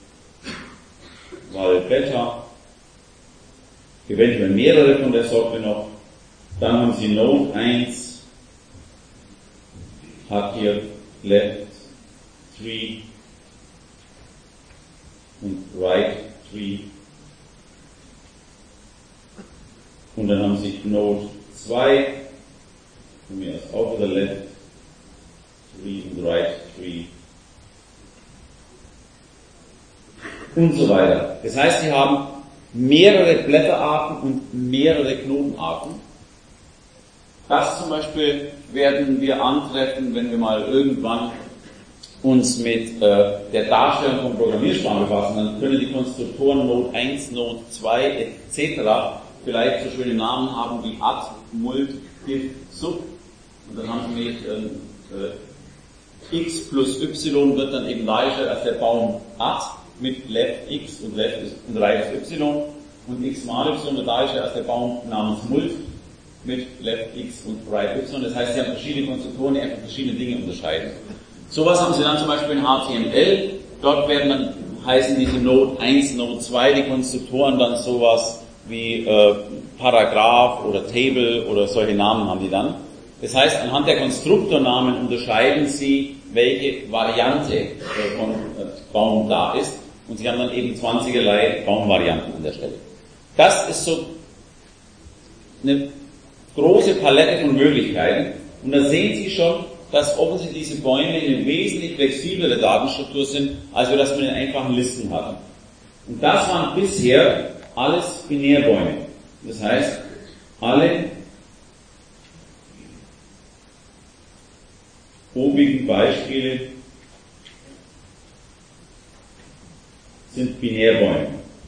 Val Beta, eventuell mehrere von der Sorte noch, dann haben Sie Node eins, hat hier Left Tree und Right Tree Und dann haben Sie Node zwei, von mir aus auch wieder Left Tree und Right Tree und so weiter. Das heißt, Sie haben mehrere Blätterarten und mehrere Knotenarten. Das zum Beispiel werden wir antreffen, wenn wir mal irgendwann uns mit äh, der Darstellung von Programmiersprachen befassen. Dann können die Konstruktoren Node eins, Node zwei et cetera vielleicht so schöne Namen haben wie add, mult, diff, sub. Und dann haben Sie nämlich äh, x plus y wird dann eben dargestellt als der Baum add mit left x und left und right y. Und x mal y wird dargestellt als der Baum namens mult mit left x und right y. Das heißt, Sie haben verschiedene Konstruktoren, die einfach verschiedene Dinge unterscheiden. Sowas haben Sie dann zum Beispiel in H T M L. Dort werden dann, heißen diese Node eins, Node zwei, die Konstruktoren dann sowas wie äh, Paragraph oder Table oder solche Namen haben die dann. Das heißt, anhand der Konstruktornamen unterscheiden Sie, welche Variante äh, von äh, Baum da ist. Und Sie haben dann eben zwanzigerlei Baumvarianten an der Stelle. Das ist so eine große Palette von Möglichkeiten. Und da sehen Sie schon, dass offensichtlich diese Bäume eine wesentlich flexiblere Datenstruktur sind, als wir das mit den einfachen Listen hatten. Und das waren bisher alles Binärbäume. Das heißt, alle obigen Beispiele sind Binärbäume.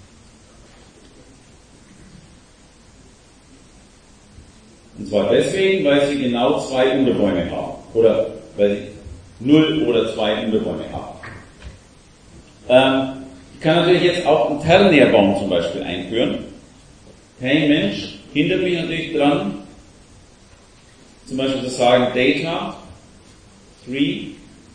Und zwar deswegen, weil sie genau zwei Unterbäume haben. Oder weil sie null oder zwei Unterbäume haben. Ähm, ich kann natürlich jetzt auch einen Ternärbaum zum Beispiel einführen. Kein Mensch hindert mich natürlich dran, zum Beispiel zu sagen, Data drei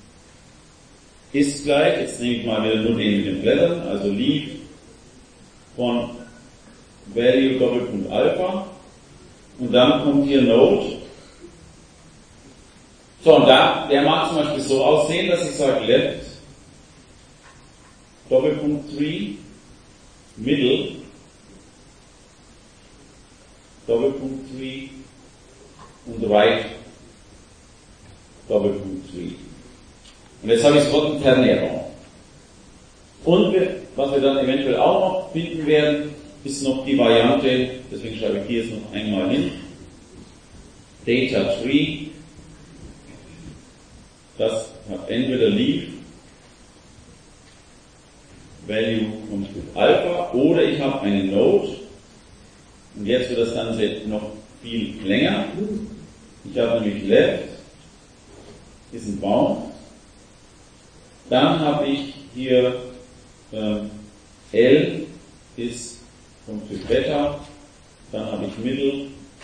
ist gleich, jetzt nehme ich mal wieder nur den mit den Blättern, also Leaf von Value Doppelpunkt Alpha. Und dann kommt hier Node. So, und da, der mag zum Beispiel so aussehen, dass ich sage Left, Doppelpunkt drei, Middle, Doppelpunkt drei und Right, Doppelpunkt drei. Und jetzt habe ich sofort einen Ternärbaum. Und wir, was wir dann eventuell auch noch finden werden, ist noch die Variante, deswegen schreibe ich hier jetzt noch einmal hin, Data Tree, das hat entweder Leaf, Value kommt mit Alpha, oder ich habe eine Node, und jetzt wird das Ganze noch viel länger. Ich habe nämlich Left, ist ein Baum, dann habe ich hier äh, L ist kommt für Beta, dann habe ich Middle,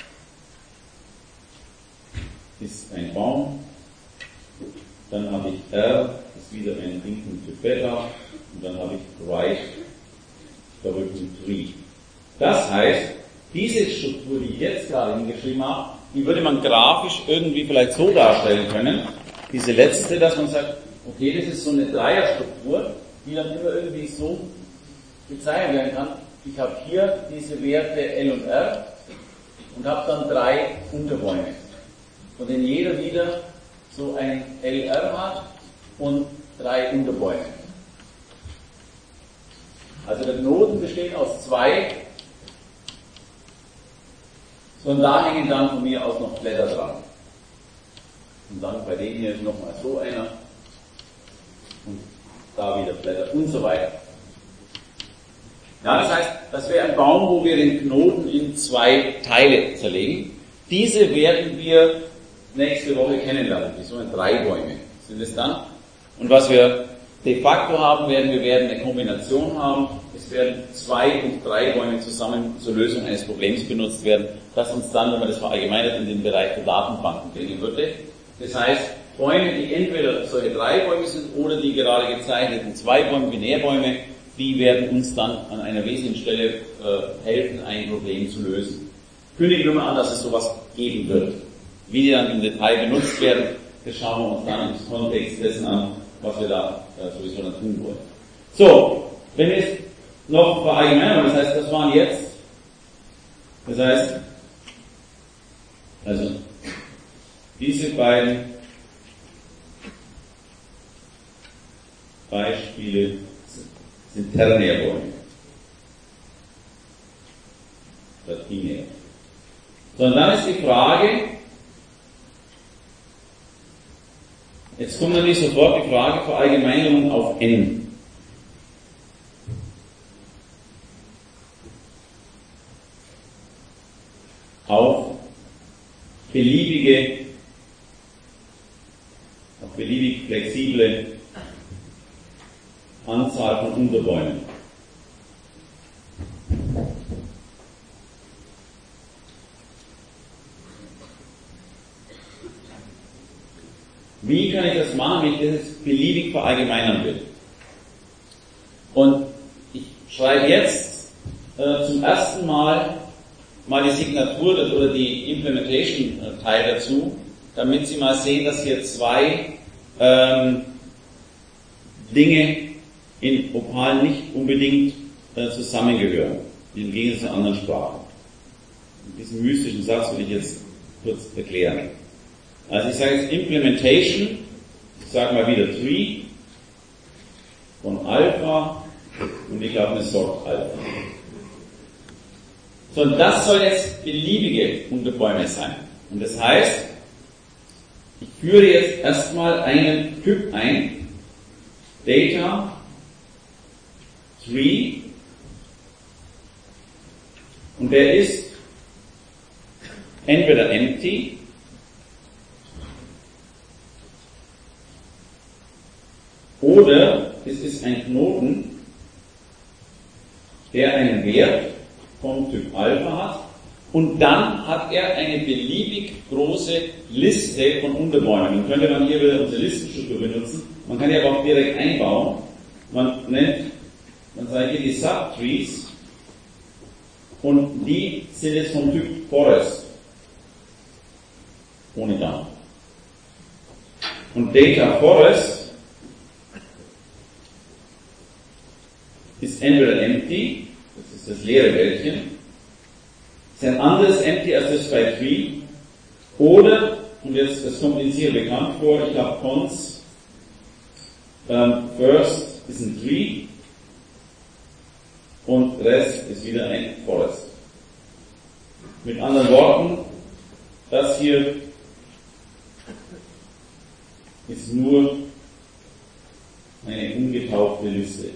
ist ein Baum, dann habe ich R, ist wieder ein Ding für Beta, und dann habe ich Right, Doppelpunkt drei. Das heißt, diese Struktur, die ich jetzt gerade hingeschrieben habe, die würde man grafisch irgendwie vielleicht so darstellen können, diese letzte, dass man sagt, okay, das ist so eine Dreierstruktur, die dann immer irgendwie so bezeichnet werden kann. Ich habe hier diese Werte L und R und habe dann drei Unterbäume, von denen jeder wieder so ein L R hat und drei Unterbäume. Also der Knoten besteht aus zwei, und da hängen dann von mir aus noch Blätter dran. Und dann bei denen hier ist nochmal so einer und da wieder Blätter und so weiter. Ja, das heißt, das wäre ein Baum, wo wir den Knoten in zwei Teile zerlegen. Diese werden wir nächste Woche kennenlernen. Die so in drei Bäume sind es dann. Und was wir de facto haben werden, wir werden eine Kombination haben. Es werden zwei und drei Bäume zusammen zur Lösung eines Problems benutzt werden, das uns dann, wenn man das verallgemeinert, in den Bereich der Datenbanken bringen würde. Das heißt, Bäume, die entweder solche drei Bäume sind oder die gerade gezeichneten zwei Bäume, Binärbäume, die werden uns dann an einer wesentlichen Stelle äh, helfen, ein Problem zu lösen. Kündige nur mal an, dass es sowas geben wird. Wie die dann im Detail benutzt werden, das schauen wir uns dann im Kontext dessen an, was wir da äh, sowieso dann tun wollen. So, wenn wir es noch verallgemeinern, das heißt, das waren jetzt Das heißt, also diese beiden Beispiele sind Ternärbäume. Latinär. So, und dann ist die Frage, jetzt kommt natürlich sofort die Frage Verallgemeinerung auf N. Auf beliebige, auf beliebig flexible Anzahl von Unterbäumen. Wie kann ich das machen, wenn ich das beliebig verallgemeinern will? Und ich schreibe jetzt äh, zum ersten Mal mal die Signatur oder die Implementation-Teil dazu, damit Sie mal sehen, dass hier zwei ähm, Dinge in Opal nicht unbedingt äh, zusammengehören, im Gegensatz zu anderen Sprachen. Diesen mystischen Satz will ich jetzt kurz erklären. Also ich sage jetzt Implementation, ich sage mal wieder Tree von Alpha und ich glaube eine Sort Alpha. So, und das soll jetzt beliebige Unterbäume sein. Und das heißt, ich führe jetzt erstmal einen Typ ein, Data Tree, und der ist entweder empty oder es ist ein Knoten, der einen Wert vom Typ Alpha hat, und dann hat er eine beliebig große Liste von Unterbäumen. Man könnte dann hier wieder unsere Listenstruktur benutzen, man kann die aber auch direkt einbauen. Man nennt, man sagt hier die Subtrees, und die sind jetzt vom Typ Forest, ohne Daten. Und Data Forest ist entweder empty, das ist das leere Wäldchen, ist ein anderes empty als das bei Tree, oder, und jetzt, das kommt uns hier bekannt vor, ich habe cons ähm, first ist ein Tree und Rest ist wieder ein Forest. Mit anderen Worten, das hier ist nur eine ungetaufte Liste.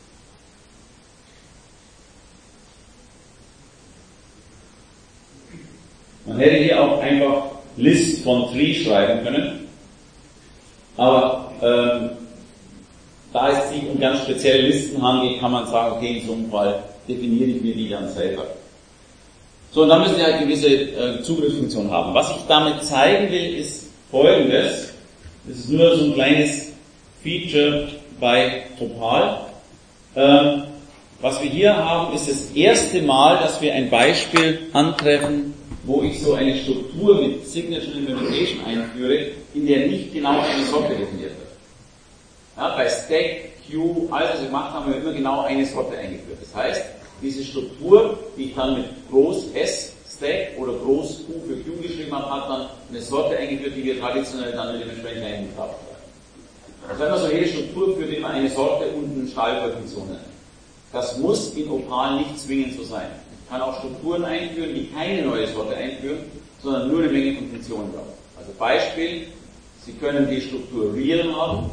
Man hätte hier auch einfach List von Tree schreiben können, aber ähm, da es sich um ganz spezielle Listen handelt, kann man sagen, okay, in so einem Fall definiere ich mir die dann selber. So, und dann müssen wir halt gewisse äh, Zugriffsfunktionen haben. Was ich damit zeigen will, ist Folgendes. Das ist nur so ein kleines Feature bei Opal. Ähm, was wir hier haben, ist das erste Mal, dass wir ein Beispiel antreffen, wo ich so eine Struktur mit Signature Implementation einführe, in der nicht genau eine Sorte definiert wird. Ja, bei Stack, Queue, alles was wir gemacht haben, haben wir immer genau eine Sorte eingeführt. Das heißt, diese Struktur, die ich dann mit Groß S Stack oder Groß Q für Queue geschrieben habe, hat dann eine Sorte eingeführt, die wir traditionell dann mit dem entsprechenden Eingetragen haben. Also wenn man so jede Struktur führt, immer eine Sorte und einen Stall für Funktionen. Das muss in Opal nicht zwingend so sein. Ich kann auch Strukturen einführen, die keine neue Sorte einführen, sondern nur eine Menge von Funktionen brauchen. Also Beispiel, Sie können die Struktur Real haben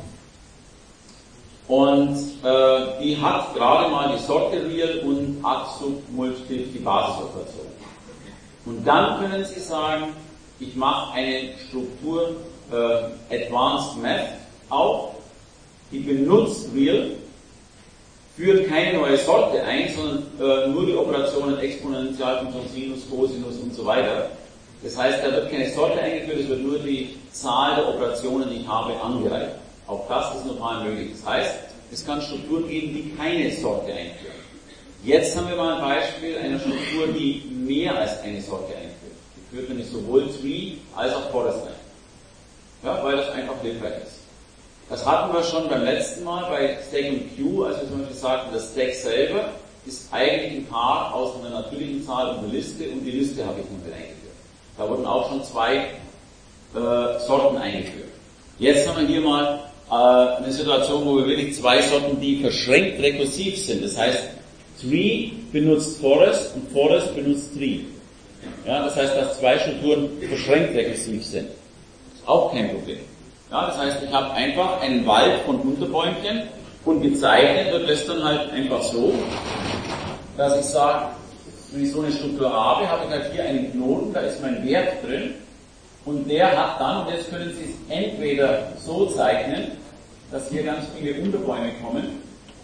und äh, die hat gerade mal die Sorte Real und Add Sub Multiple die Basisoperation. Und dann können Sie sagen, ich mache eine Struktur äh, Advanced Math auch, die benutzt Real, führt keine neue Sorte ein, sondern äh, nur die Operationen Exponentialfunktion, Sinus, Cosinus und so weiter. Das heißt, da wird keine Sorte eingeführt, es wird nur die Zahl der Operationen, die ich habe, angereicht. Auch das ist normal möglich. Das heißt, es kann Strukturen geben, die keine Sorte einführen. Jetzt haben wir mal ein Beispiel einer Struktur, die mehr als eine Sorte einführt. Die führt nämlich sowohl Tree als auch Forest ein. Ja, weil das einfach hilfreich ist. Das hatten wir schon beim letzten Mal bei Stack und Queue, als wir zum Beispiel sagten, das Stack selber ist eigentlich ein Paar aus einer natürlichen Zahl und einer Liste, und die Liste habe ich noch mit eingeführt. Da wurden auch schon zwei äh, Sorten eingeführt. Jetzt haben wir hier mal äh, eine Situation, wo wir wirklich zwei Sorten, die verschränkt rekursiv sind. Das heißt, Tree benutzt Forest und Forest benutzt Tree. Ja, das heißt, dass zwei Strukturen verschränkt rekursiv sind. Ist auch kein Problem. Ja, das heißt, ich habe einfach einen Wald von Unterbäumchen, und gezeichnet wird das dann halt einfach so, dass ich sage, wenn ich so eine Struktur habe, habe ich halt hier einen Knoten, da ist mein Wert drin, und der hat dann, und jetzt können Sie es entweder so zeichnen, dass hier ganz viele Unterbäume kommen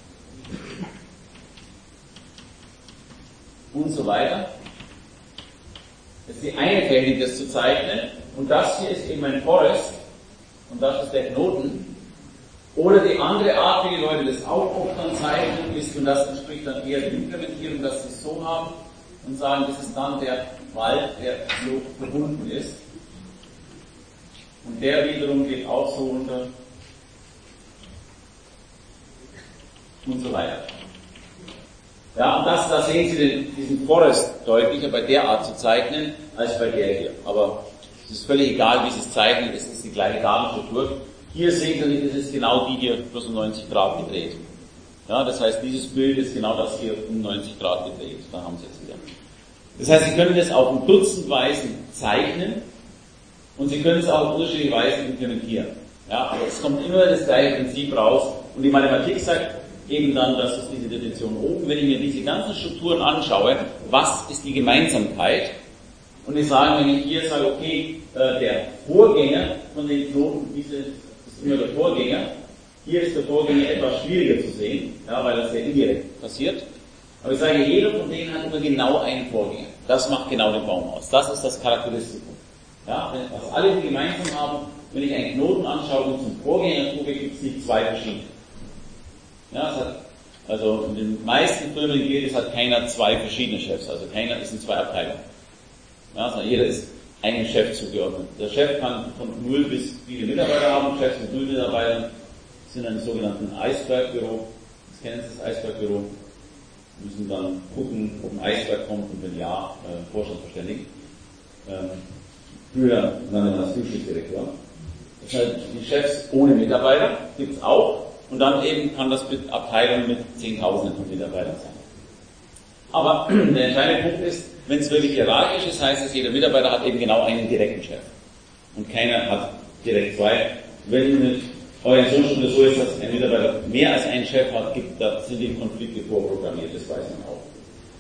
und so weiter. Das ist die eine Technik, das zu zeichnen, und das hier ist eben ein Forest und das ist der Knoten. Oder die andere Art, wie die Leute das auch oft dann zeichnen, ist, und das entspricht dann eher der Implementierung, dass sie es so haben und sagen, das ist dann der Wald, der so verbunden ist. Und der wiederum geht auch so unter und so weiter. Ja, und das, da sehen Sie den, diesen Forest deutlicher bei der Art zu zeichnen, als bei der hier. Aber es ist völlig egal, wie Sie es zeichnen, es ist die gleiche Datenstruktur. Hier sehen Sie, das ist genau die hier plus um neunzig Grad gedreht. Ja, das heißt, dieses Bild ist genau das hier um neunzig Grad gedreht. Da haben Sie jetzt wieder. Das heißt, Sie können das auf ein Dutzend Weisen zeichnen und Sie können es auch auf unterschiedliche Weisen implementieren. Ja, aber es kommt immer das gleiche Prinzip raus. Und die Mathematik sagt eben dann, das ist diese Definition oben. Wenn ich mir diese ganzen Strukturen anschaue, was ist die Gemeinsamkeit? Und wir sagen, wenn ich hier sage, okay, äh, der Vorgänger von den Knoten, diese ist immer der Vorgänger. Hier ist der Vorgänger etwas schwieriger zu sehen, ja, weil das sehr indirekt passiert. Aber ich sage, jeder von denen hat immer genau einen Vorgänger. Das macht genau den Baum aus. Das ist das Charakteristikum. Ja, was alle die gemeinsam haben, wenn ich einen Knoten anschaue und zum Vorgänger gucke, gibt es nicht zwei verschiedene. Ja, es hat, also in den meisten Firmen gilt, es hat keiner zwei verschiedene Chefs, also keiner ist in zwei Abteilungen. Ja, sondern jeder ist einem Chef zugeordnet. Der Chef kann von null bis viele Mitarbeiter haben, Chefs mit null Mitarbeitern sind in einem sogenannten Eisbergbüro. Das kennen Sie, das Eisbergbüro. Müssen dann gucken, ob ein Eisberg kommt und wenn ja, äh, Vorstand verständigen. Ähm, früher nannte man das Frühstücksdirektor. Das heißt, die Chefs ohne Mitarbeiter gibt es auch, und dann eben kann das mit Abteilungen mit Zehntausenden von Mitarbeitern sein. Aber der entscheidende Punkt ist, wenn es wirklich hierarchisch ist, heißt es, jeder Mitarbeiter hat eben genau einen direkten Chef. Und keiner hat direkt zwei. Wenn eine Organisationsstunde so ist, dass ein Mitarbeiter mehr als einen Chef hat, gibt, da sind die Konflikte vorprogrammiert, das weiß man auch.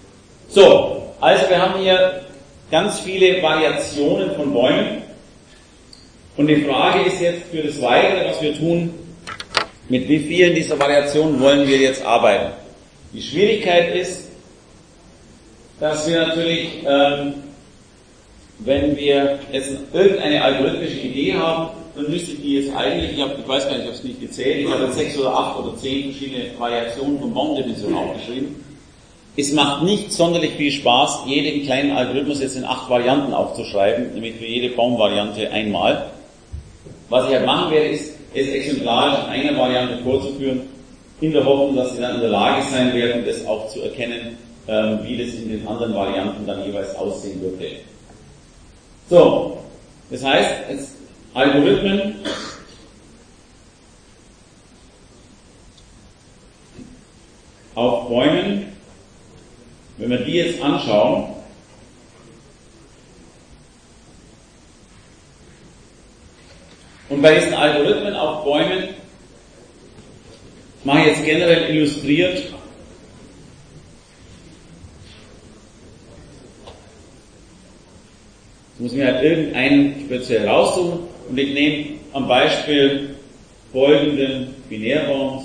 So, also wir haben hier ganz viele Variationen von Bäumen. Und die Frage ist jetzt für das Weitere, was wir tun, mit wie vielen dieser Variationen wollen wir jetzt arbeiten. Die Schwierigkeit ist, dass wir natürlich, ähm, wenn wir jetzt irgendeine algorithmische Idee haben, dann müsste ich die jetzt eigentlich, ich, hab, ich weiß gar nicht, ich habe es nicht gezählt, ich habe jetzt sechs oder acht oder zehn verschiedene Variationen von Baumdimensionen aufgeschrieben. Es macht nicht sonderlich viel Spaß, jeden kleinen Algorithmus jetzt in acht Varianten aufzuschreiben, nämlich für jede Baumvariante einmal. Was ich halt machen werde, ist, es exemplarisch in einer Variante vorzuführen, in der Hoffnung, dass Sie dann in der Lage sein werden, das auch zu erkennen, ähm, wie das in den anderen Varianten dann jeweils aussehen würde. So, das heißt, jetzt Algorithmen auf Bäumen, wenn wir die jetzt anschauen, und bei diesen Algorithmen auf Bäumen mache ich jetzt generell illustriert Jetzt muss ich mir halt irgendeinen speziell raussuchen und ich nehme am Beispiel folgenden Binärbaums.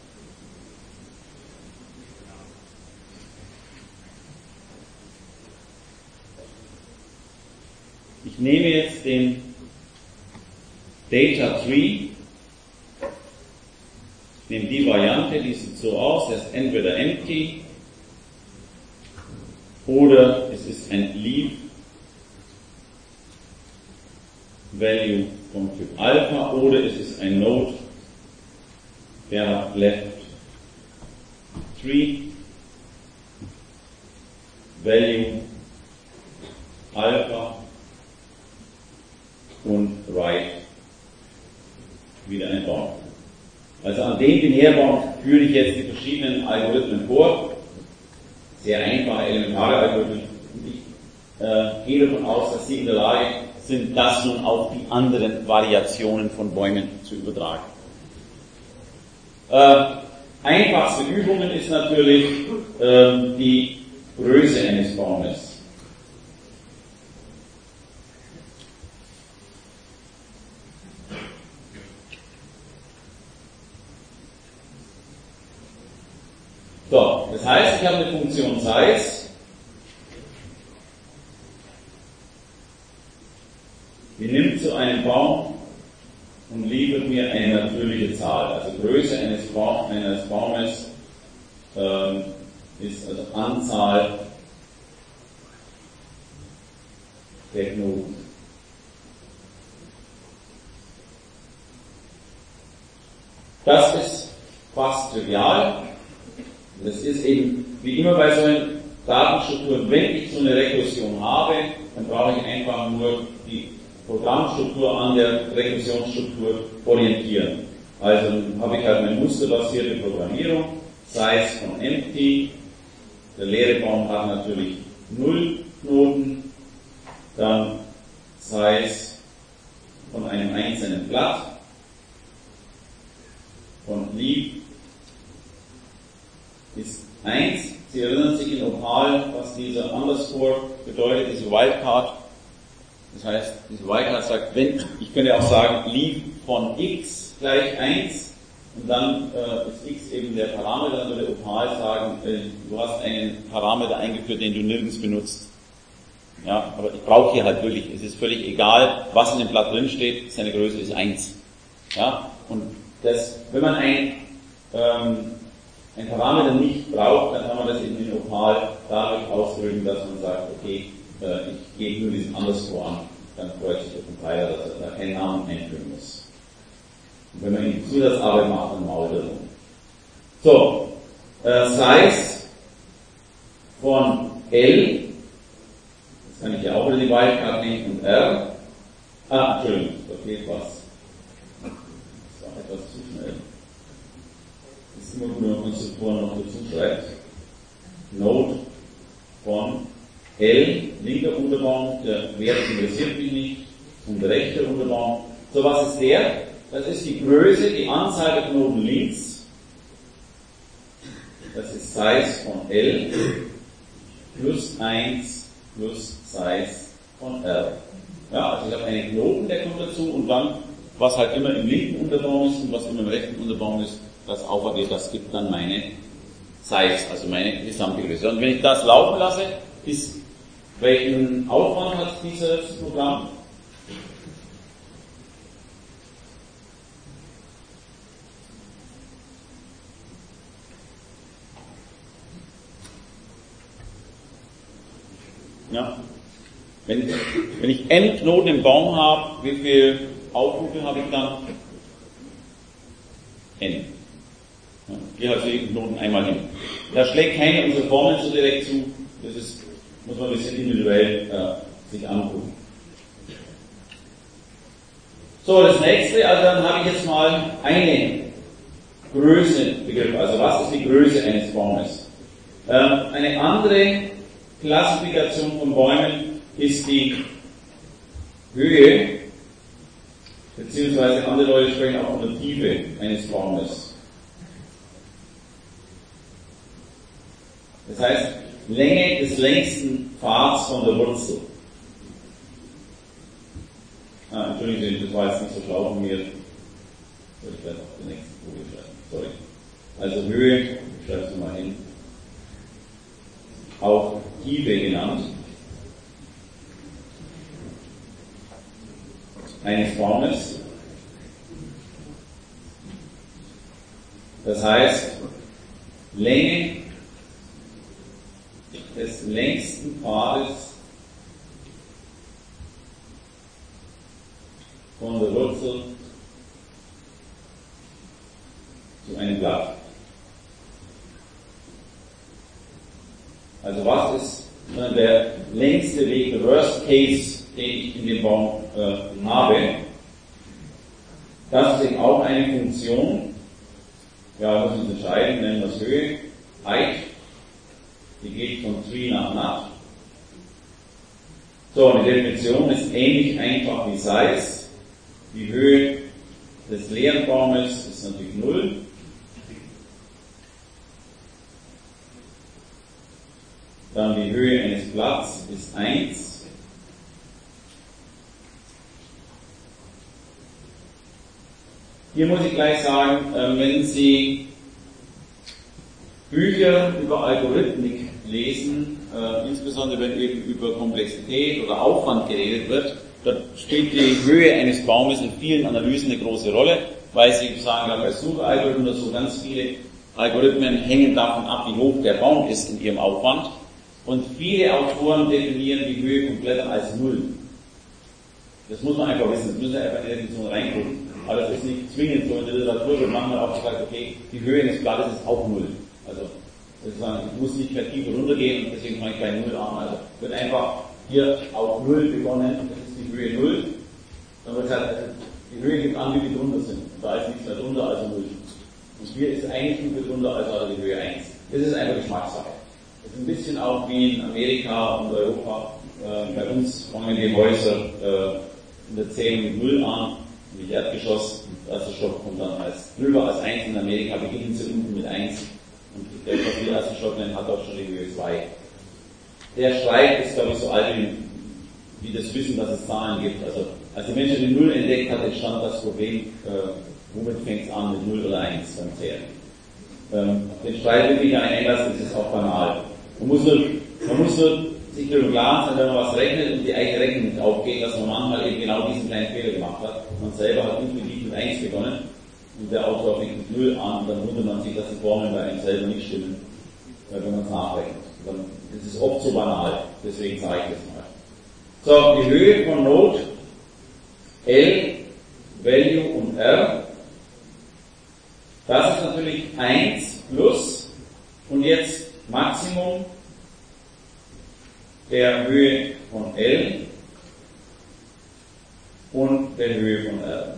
Ich nehme jetzt den Data Tree, ich nehme die Variante, die sieht so aus, er ist entweder empty oder es ist ein Leaf Value vom Typ Alpha oder es ist ein Node, der hat Left Tree Value, Alpha und Right wieder ein Baum. Also an dem Binärbaum führe ich jetzt die verschiedenen Algorithmen vor. Sehr einfache, elementare Algorithmen. Ich äh, gehe davon aus, dass Sie in der Lage sind, das nun auf die anderen Variationen von Bäumen zu übertragen. Äh, einfachste Übungen ist natürlich äh, die Größe eines Baumes. So, das heißt, ich habe eine Funktion Size, die nimmt so einen Baum und liefert mir eine natürliche Zahl. Also Größe eines, Baum, eines Baumes ähm, ist also Anzahl der Knoten. Das ist fast trivial. Das ist eben, wie immer bei solchen Datenstrukturen, wenn ich so eine Rekursion habe, dann brauche ich einfach nur die Programmstruktur an der Rekursionsstruktur orientieren. Also dann habe ich halt eine musterbasierte Programmierung, Size von Empty, der leere Baum hat natürlich null Knoten, dann Size von einem einzelnen Blatt, von Leaf ist eins. Sie erinnern sich in Opal, was dieser Underscore bedeutet, diese Wildcard. Das heißt, diese Wildcard sagt, wenn, ich könnte auch sagen, Leaf von x gleich eins und dann äh, ist x eben der Parameter, dann würde Opal sagen, äh, du hast einen Parameter eingeführt, den du nirgends benutzt. Ja, aber ich brauche hier halt wirklich, es ist völlig egal, was in dem Blatt drin steht, seine Größe ist eins. Ja, und das, wenn man ein ähm, ein Parameter nicht braucht, dann kann man das eben in Opal dadurch ausdrücken, dass man sagt, okay, äh, ich gebe nur diesen Underscore an, dann freut sich der Compiler, dass er da keinen Namen einführen muss. Und wenn man die Zusatzarbeit macht, dann mault er rum. So, äh, Size von L, das kann ich ja auch wieder die Wildcard nehmen, und R, ah, Entschuldigung, da fehlt was. Das war etwas zu schnell. Immer nur Konstruktoren noch dazu schreibt. Node von L, linker Unterbaum, der Wert interessiert mich nicht, und der rechte Unterbaum. So, was ist der? Das ist die Größe, die Anzahl der Knoten links. Das ist Size von L plus eins plus Size von R. Ja, also ich habe einen Knoten, der kommt dazu, und dann, was halt immer im linken Unterbaum ist und was immer im rechten Unterbaum ist, das aufaddiert, das gibt dann meine Size, also meine gesamte Größe. Und wenn ich das laufen lasse, ist, welchen Aufwand hat dieses Programm? Ja. Wenn, wenn ich n Knoten im Baum habe, wie viel Aufrufe habe ich dann? N. Ja, gehe halt für jeden Knoten einmal hin. Da schlägt keine unserer Formeln so direkt zu, das ist, muss man ein bisschen individuell äh, sich angucken. So, das nächste, also dann habe ich jetzt mal eine Größe begriffen. Also was ist die Größe eines Baumes? Ähm, eine andere Klassifikation von Bäumen ist die Höhe, beziehungsweise andere Leute sprechen auch von der Tiefe eines Baumes. Das heißt, Länge des längsten Pfads von der Wurzel. Ah, Entschuldigung, das war jetzt nicht so schlau von mir. Soll ich vielleicht auf der nächsten Folie schreiben? Sorry. Also Höhe, ich schreibe es mal hin. Auch Tiefe genannt. Eines Baumes. Das heißt, Länge des längsten Pfades von der Wurzel zu einem Blatt. Also was ist sondern der längste Weg, der Worst Case, den ich in dem Baum äh, habe. Das ist eben auch eine Funktion, ja, muss ich entscheiden, nennen wir es Höhe, Height, die geht von Tree nach Nut. So, die Definition ist ähnlich einfach wie Size. Die Höhe des leeren Baumes ist natürlich null. Dann die Höhe eines Blatts ist eins. Hier muss ich gleich sagen, wenn Sie Bücher über Algorithmik lesen, äh, insbesondere wenn eben über Komplexität oder Aufwand geredet wird, da spielt die Höhe eines Baumes in vielen Analysen eine große Rolle, weil Sie sagen, ja, bei Suchalgorithmen oder so ganz viele Algorithmen hängen davon ab, wie hoch der Baum ist in ihrem Aufwand. Und viele Autoren definieren die Höhe komplett als Null. Das muss man einfach wissen, das müssen Sie einfach in die Definition reingucken. Aber das ist nicht zwingend so in der Literatur, wird manchmal auch gesagt, okay, die Höhe eines Blattes ist auch Null. Also, sozusagen, ich muss nicht mehr tiefer runtergehen und deswegen fange ich bei Null an. Also, wird einfach hier auf Null begonnen, das ist die Höhe Null. Dann wird halt, also, die Höhe gibt an, wie die drunter sind. Und da ist nichts mehr drunter, also Null. Und hier ist eine Stufe drunter, also die Höhe eins. Das ist einfach Geschmackssache. Das ist ein bisschen auch wie in Amerika und Europa. Äh, bei uns fangen die Häuser äh, in der Zählung mit Null an, mit Erdgeschoss. Das erste Stock kommt dann als drüber als eins. In Amerika beginnen sie unten mit eins. Und der die erste Stock hat auch schon die Höhe zwei. Der Streit ist, glaube ich, so alt wie, wie das Wissen, dass es Zahlen gibt. Also, als die Menschen die Null entdeckt hat, entstand das Problem, äh, womit fängt es an, mit Null oder eins beim Zählen. Ähm, den Streit will ich gar nicht einlassen, das ist auch banal. Man muss nur, man muss nur sich darüber klar sein, wenn man was rechnet und die eigene Rechnung nicht aufgeht, dass man manchmal eben genau diesen kleinen Fehler gemacht hat. Man selber hat intuitiv mit eins begonnen und der Autor fängt mit null an und dann wundert man sich, dass die Formeln bei einem selber nicht stimmen, wenn man es nachrechnet. Dann ist es oft so banal, deswegen zeige ich das mal. So, die Höhe von Node L, Value und R, das ist natürlich eins plus und jetzt Maximum der Höhe von L und der Höhe von R.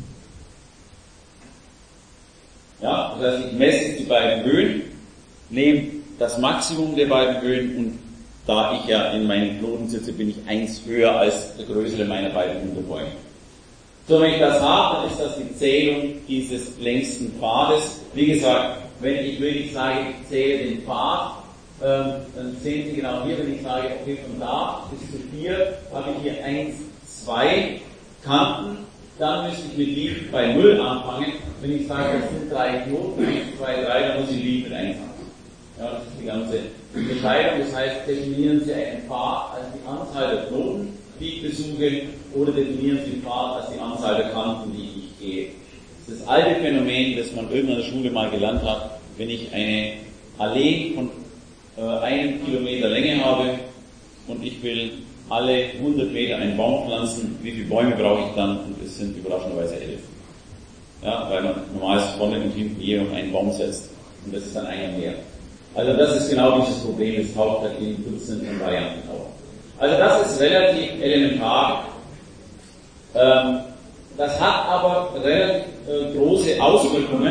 Ja, das heißt, ich messe jetzt die beiden Höhen, nehme das Maximum der beiden Höhen und da ich ja in meinen Knoten sitze, bin ich eins höher als der größere meiner beiden Unterbäume. So, wenn ich das habe, dann ist das die Zählung dieses längsten Pfades. Wie gesagt, wenn ich wirklich sage, ich zähle den Pfad, ähm, dann sehen Sie genau hier, wenn ich sage, okay, von da bis zu vier habe ich hier eins, zwei Kanten, dann müsste ich mit Leaf bei null anfangen. Wenn ich sage, das sind drei Knoten, eins, zwei, drei, dann muss ich Leaf mit eins anfangen. Ja, das ist die ganze Unterscheidung. Das heißt, definieren Sie einen Pfad als die Anzahl der Knoten, die ich besuche, oder definieren Sie den Pfad als die Anzahl der Kanten, die ich gehe. Das ist das alte Phänomen, das man irgendwann in der Schule mal gelernt hat. Wenn ich eine Allee von äh, einem Kilometer Länge habe und ich will alle hundert Meter einen Baum pflanzen, wie viele Bäume brauche ich dann? Und es sind überraschenderweise elf. Ja, weil man normalerweise vorne und hinten je um einen Baum setzt. Und das ist dann einer mehr. Also das ist genau dieses Problem, das taucht halt in Dutzenden Varianten auf. Also das ist relativ elementar. Ähm, das hat aber relativ äh, große Auswirkungen.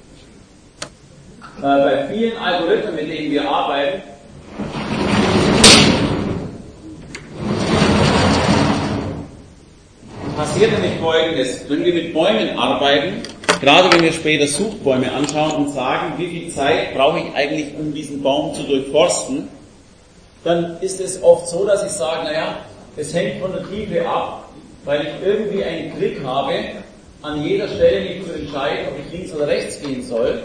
Äh, bei vielen Algorithmen, mit denen wir arbeiten, passiert nämlich Folgendes. Wenn wir mit Bäumen arbeiten, gerade wenn wir später Suchbäume anschauen und sagen, wie viel Zeit brauche ich eigentlich, um diesen Baum zu durchforsten, dann ist es oft so, dass ich sage, naja, es hängt von der Tiefe ab, weil ich irgendwie einen Trick habe, an jeder Stelle mich zu entscheiden, ob ich links oder rechts gehen soll.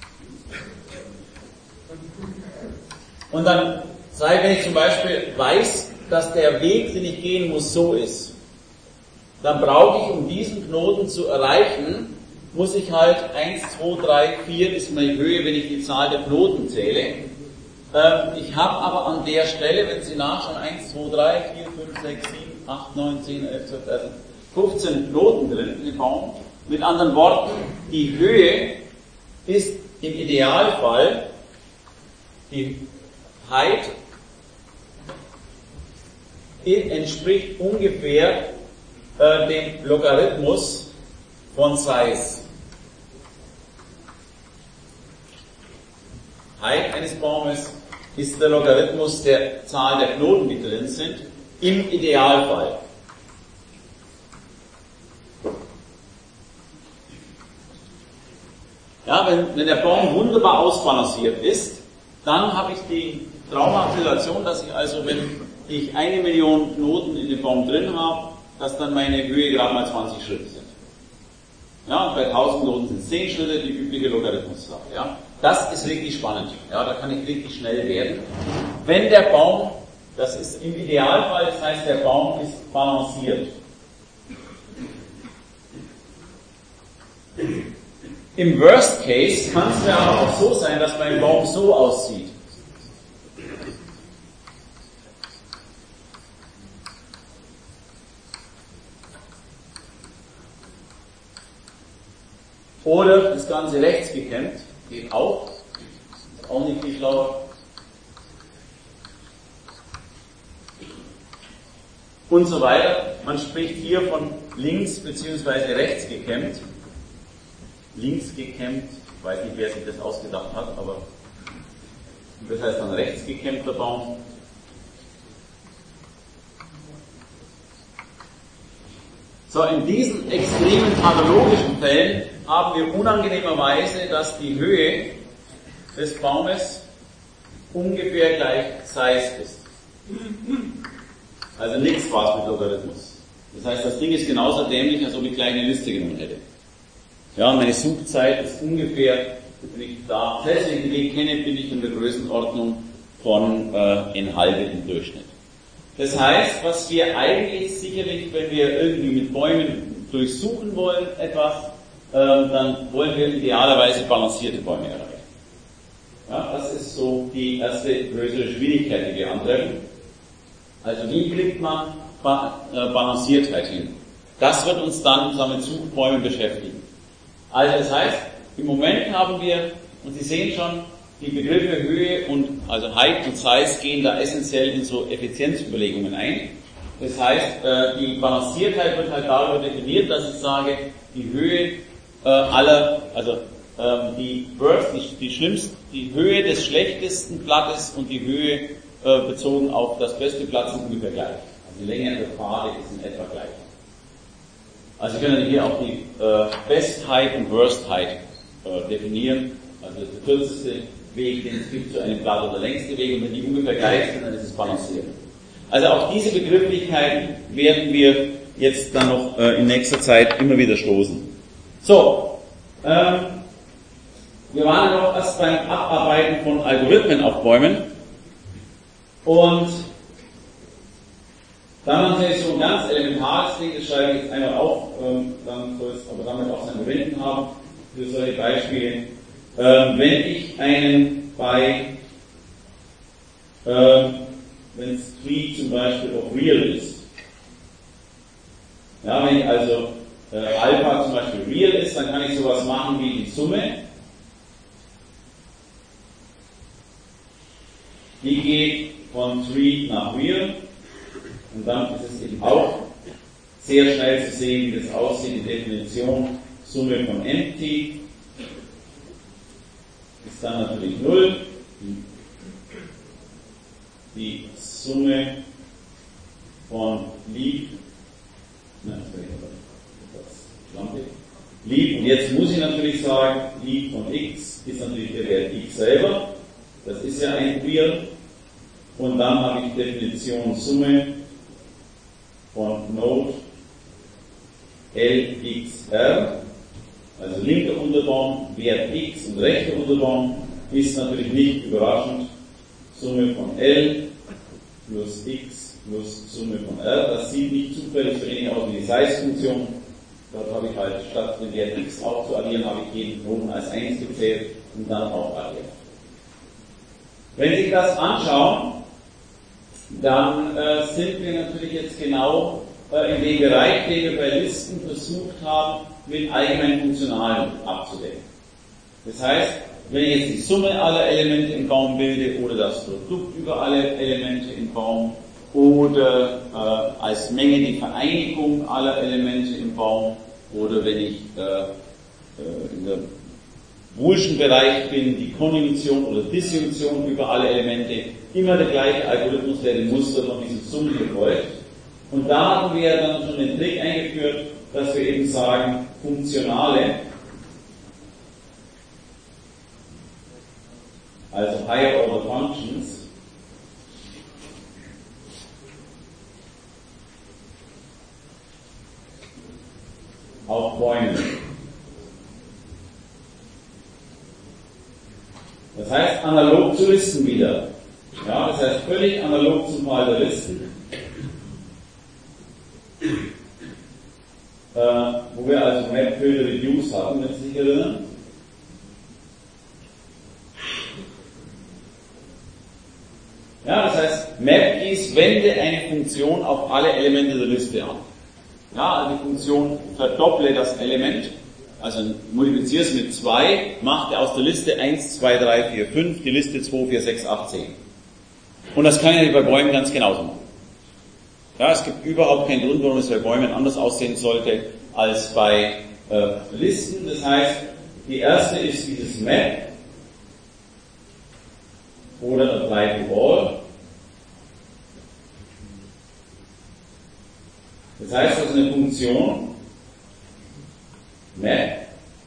Und dann sei, wenn ich zum Beispiel weiß, dass der Weg, den ich gehen muss, so ist, dann brauche ich, um diesen Knoten zu erreichen, muss ich halt eins, zwei, drei, vier ist meine Höhe, wenn ich die Zahl der Knoten zähle. Ich habe aber an der Stelle, wenn Sie nachschauen, eins, zwei, drei, vier, fünf, sechs, sieben, acht, neun, zehn, elf, zwölf, dreizehn, fünfzehn Knoten drin in dem Baum. Mit anderen Worten, die Höhe ist im Idealfall die Height entspricht ungefähr äh, dem Logarithmus von Size. Height eines Baumes ist der Logarithmus der Zahl der Knoten, die drin sind, im Idealfall. Ja, wenn, wenn der Baum wunderbar ausbalanciert ist, dann habe ich die traumhafte Situation, dass ich also, wenn ich eine Million Knoten in dem Baum drin habe, dass dann meine Höhe gerade mal zwanzig Schritte sind. Ja, und bei tausend Knoten sind es zehn Schritte, die übliche Logarithmussache. Ja. Das ist wirklich spannend. Ja, da kann ich richtig schnell werden. Wenn der Baum, das ist im Idealfall, das heißt, der Baum ist balanciert. Im Worst Case kann es ja aber auch so sein, dass mein Baum so aussieht. Oder das Ganze rechts gekämmt, geht auch, ist auch nicht viel schlauer. Und so weiter. Man spricht hier von links bzw. rechts gekämmt. Links gekämmt, ich weiß nicht, wer sich das ausgedacht hat, aber das heißt dann rechts gekämmter Baum. So, in diesen extremen pathologischen Fällen haben wir unangenehmerweise, dass die Höhe des Baumes ungefähr gleich Size ist. Also nichts Spaß mit Logarithmus. Das heißt, das Ding ist genauso dämlich, als ob ich gleich eine Liste genommen hätte. Ja, meine Suchzeit ist ungefähr, wenn ich da tatsächlich den Weg kenne, bin ich in der Größenordnung von äh, ein halbe im Durchschnitt. Das heißt, was wir eigentlich sicherlich, wenn wir irgendwie mit Bäumen durchsuchen wollen, etwas, äh, dann wollen wir idealerweise balancierte Bäume erreichen. Ja, das ist so die erste größere Schwierigkeit, die wir antreffen. Also wie kriegt man ba- äh, Balanciertheit hin? Das wird uns dann mit Suchbäumen beschäftigen. Also das heißt, im Moment haben wir, und Sie sehen schon, die Begriffe Höhe und, also Height und Size gehen da essentiell in so Effizienzüberlegungen ein. Das heißt, äh, die Balanciertheit wird halt darüber definiert, dass ich sage, die Höhe äh, aller, also ähm, die worst, die, die schlimmste, die Höhe des schlechtesten Blattes und die Höhe äh, bezogen auf das beste Blatt sind ungefähr gleich. Also die Länge der Pfade ist in etwa gleich. Also wir können hier auch die äh, Best Height und Worst Height äh, definieren. Also das ist der kürzeste Weg, den es gibt zu einem Blatt, oder der längste Weg, und wenn die ungefähr gleich sind, dann ist es balanciert. Also auch diese Begrifflichkeiten werden wir jetzt dann noch äh, in nächster Zeit immer wieder stoßen. So, ähm, wir waren ja noch erst beim Abarbeiten von Algorithmen auf Bäumen, und dann natürlich so ein ganz elementares Ding, das schreibe ich jetzt einmal auf, ähm, dann soll es aber damit auch seine Verwendung haben für solche Beispiele. Ähm, wenn ich einen bei, ähm, wenn es Tree zum Beispiel of Real ist, ja, wenn ich also äh, Alpha zum Beispiel Real ist, dann kann ich sowas machen wie die Summe, die geht von Tree nach Real. Und dann ist es eben auch sehr schnell zu sehen, wie das aussieht. Die Definition Summe von Empty ist dann natürlich null. Die Summe von Leaf, nein, das ist etwas schlampig. Leaf, und jetzt muss ich natürlich sagen, Leaf von X ist natürlich der Wert X selber. Das ist ja ein Real. Und dann habe ich Definition Summe von Node L X R, also linker Unterbaum, Wert X, und rechter Unterbaum ist natürlich nicht überraschend Summe von L plus X plus Summe von R. Das sieht nicht zufällig so ähnlich aus wie die Size-Funktion. Dort habe ich halt statt den Wert X auch zu addieren, habe ich jeden Knoten als eins gezählt und dann auch addiert. Wenn Sie sich das anschauen, dann äh, sind wir natürlich jetzt genau äh, in dem Bereich, den wir bei Listen versucht haben, mit allgemein Funktionalen abzudecken. Das heißt, wenn ich jetzt die Summe aller Elemente im Baum bilde oder das Produkt über alle Elemente im Baum oder äh, als Menge die Vereinigung aller Elemente im Baum, oder wenn ich äh, äh, in der Boolschen Bereich bin, die Konjunktion oder Disjunktion über alle Elemente, immer der gleiche Algorithmus, der dem Muster von diesem Summen folgt. Und da hatten wir dann schon den Trick eingeführt, dass wir eben sagen, funktionale, also Higher Order Functions, auf Bäumen. Das heißt, analog zu Listen wieder. Ja, das heißt, völlig analog zum Fall der Listen. Äh, wo wir also Map, Filter, Reduce hatten, wenn Sie sich erinnern. Ja, das heißt, Map ist, wende eine Funktion auf alle Elemente der Liste an. Ja, also die Funktion verdopple das Element, also multipliziere es mit zwei, macht aus der Liste eins, zwei, drei, vier, fünf die Liste zwei, vier, sechs, acht, zehn. Und das kann ja bei Bäumen ganz genauso machen. Ja, es gibt überhaupt keinen Grund, warum es bei Bäumen anders aussehen sollte als bei äh, Listen. Das heißt, die erste ist dieses Map oder Apply to All. Das heißt, das ist eine Funktion Map,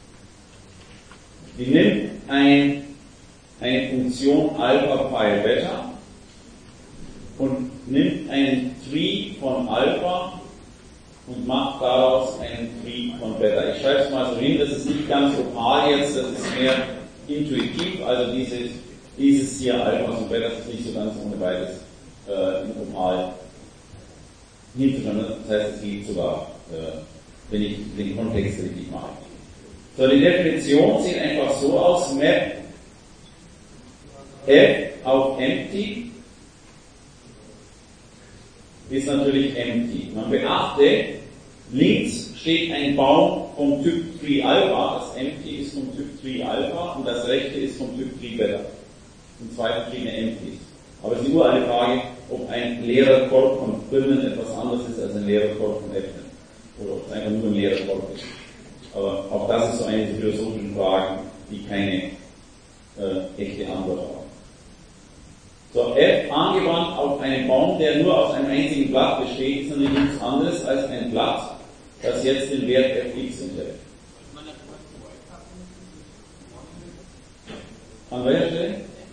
die nimmt ein, eine Funktion Alpha, Phi, Beta und nimmt einen Tree von Alpha und macht daraus einen Tree von Beta. Ich schreibe es mal so hin, das ist nicht ganz lokal jetzt, das ist mehr intuitiv, also dieses, dieses hier Alpha und Beta ist nicht so ganz ohne beides äh, lokal hinzuschauen. Das heißt, es geht sogar, äh, wenn ich den Kontext richtig mache. So, die Definition sieht einfach so aus, Map F auf Empty ist natürlich empty. Man beachte, links steht ein Baum vom Typ Tree Alpha, das empty ist vom Typ Tree Alpha und das rechte ist vom Typ Tree Beta. Und zwei verschiedene empties. Aber es ist nur eine Frage, ob ein leerer Korb von drinnen etwas anderes ist als ein leerer Korb von öffnen. Oder ob es einfach nur ein leerer Korb ist. Aber auch das ist so eine dieser philosophischen Fragen, die keine äh, echte Antwort haben. So, F angewandt auf einen Baum, der nur aus einem einzigen Blatt besteht, ist natürlich nichts anderes als ein Blatt, das jetzt den Wert fx enthält. An welcher Stelle?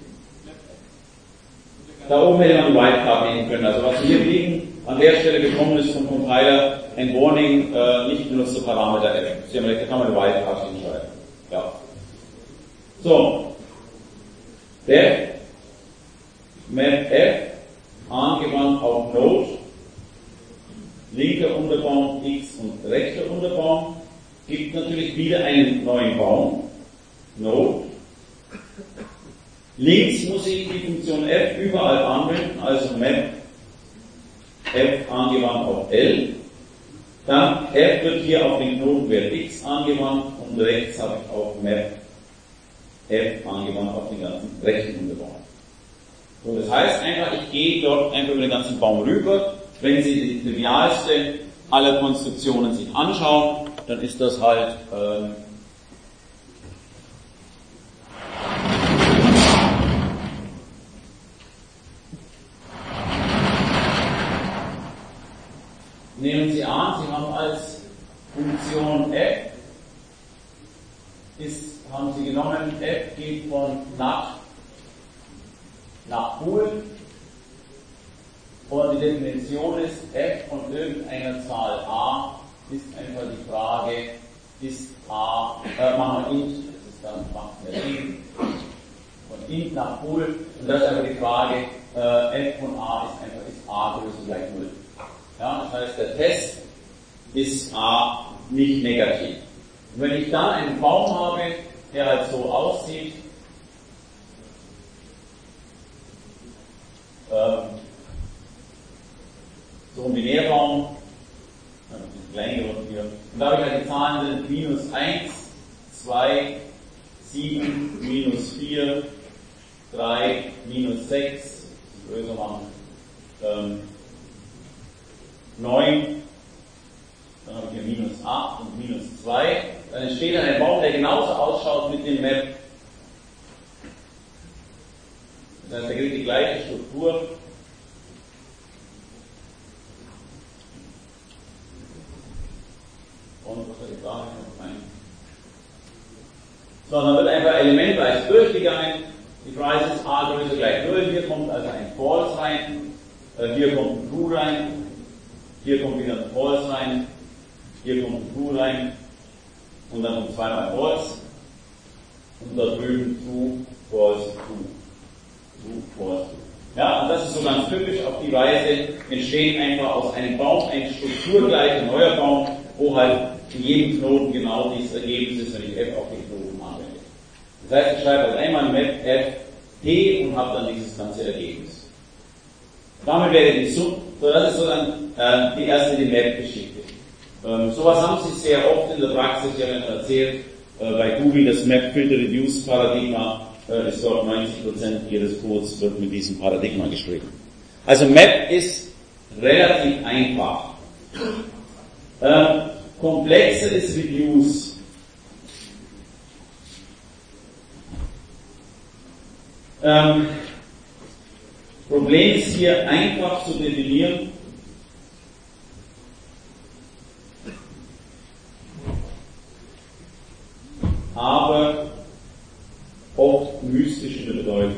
Da oben hätte man Wildcard nehmen können. Also was wir liegen, an der Stelle bekommen ist vom Compiler ein Warning, äh, nicht benutzte Parameter F. Sie haben recht, da kann man Wildcard hinschreiben. Ja. So. Def Map F angewandt auf Node, linker Unterbaum x und rechter Unterbaum, gibt natürlich wieder einen neuen Baum, Node. Links muss ich die Funktion f überall anwenden, also Map f angewandt auf L. Dann f wird hier auf den Knotenwert x angewandt und rechts habe ich auch Map f angewandt auf den ganzen rechten Unterbaum. So, das heißt einfach, ich gehe dort einfach über den ganzen Baum rüber. Wenn Sie die trivialste aller Konstruktionen sich anschauen, dann ist das halt ähm, nehmen Sie an, Sie haben als Funktion f, ist, haben Sie genommen, f geht von nach, nach Bool und die Definition ist, f von irgendeiner Zahl a ist einfach die Frage, ist a, äh, machen wir int, das ist dann, macht wir int, von int nach Bool und das ist einfach die Frage, äh, f von a ist einfach, ist a größer gleich null. Ja, das heißt, der Test ist a nicht negativ. Und wenn ich dann einen Baum habe, der halt so aussieht, ähm, so ein Binärbaum, ein klein geworden hier, und da habe ich halt die Zahlen sind minus eins, zwei, sieben, minus vier, drei, minus sechs, größer machen, ähm, neun, dann habe ich hier minus acht und minus zwei, dann entsteht ein Baum, der genauso ausschaut mit dem Map. Das heißt, er kriegt die gleiche Struktur. Und was soll ich sagen? So, dann wird einfach elementweise durchgegangen. Die Frage ist a größer gleich null. Hier kommt also ein False rein. Hier kommt ein True rein. Hier kommt wieder ein False rein. Hier kommt ein True rein. Und dann kommt zweimal False. Und da drüben True, False, True. True, False, True. Ja, und das ist so ganz typisch. Auf die Weise entsteht einfach aus einem Baum ein strukturgleicher neuer Baum, wo halt in jedem Knoten genau dieses Ergebnis ist, wenn ich f auf den Knoten anwende. Das heißt, ich schreibe halt einmal Map f t und habe dann dieses ganze Ergebnis. Damit wäre die Summe, so das ist so dann äh, die erste die Map-Geschichte. Ähm, sowas haben Sie sehr oft in der Praxis, ich habe Ihnen erzählt, äh, bei Google das Map-Filter-Reduce-Paradigma äh, ist dort neunzig Prozent Ihres Codes wird mit diesem Paradigma geschrieben. Also Map ist relativ einfach. Ähm, komplexer ist Reduce. Ähm, Problem ist hier einfach zu definieren. Aber oft mystisch in der Bedeutung.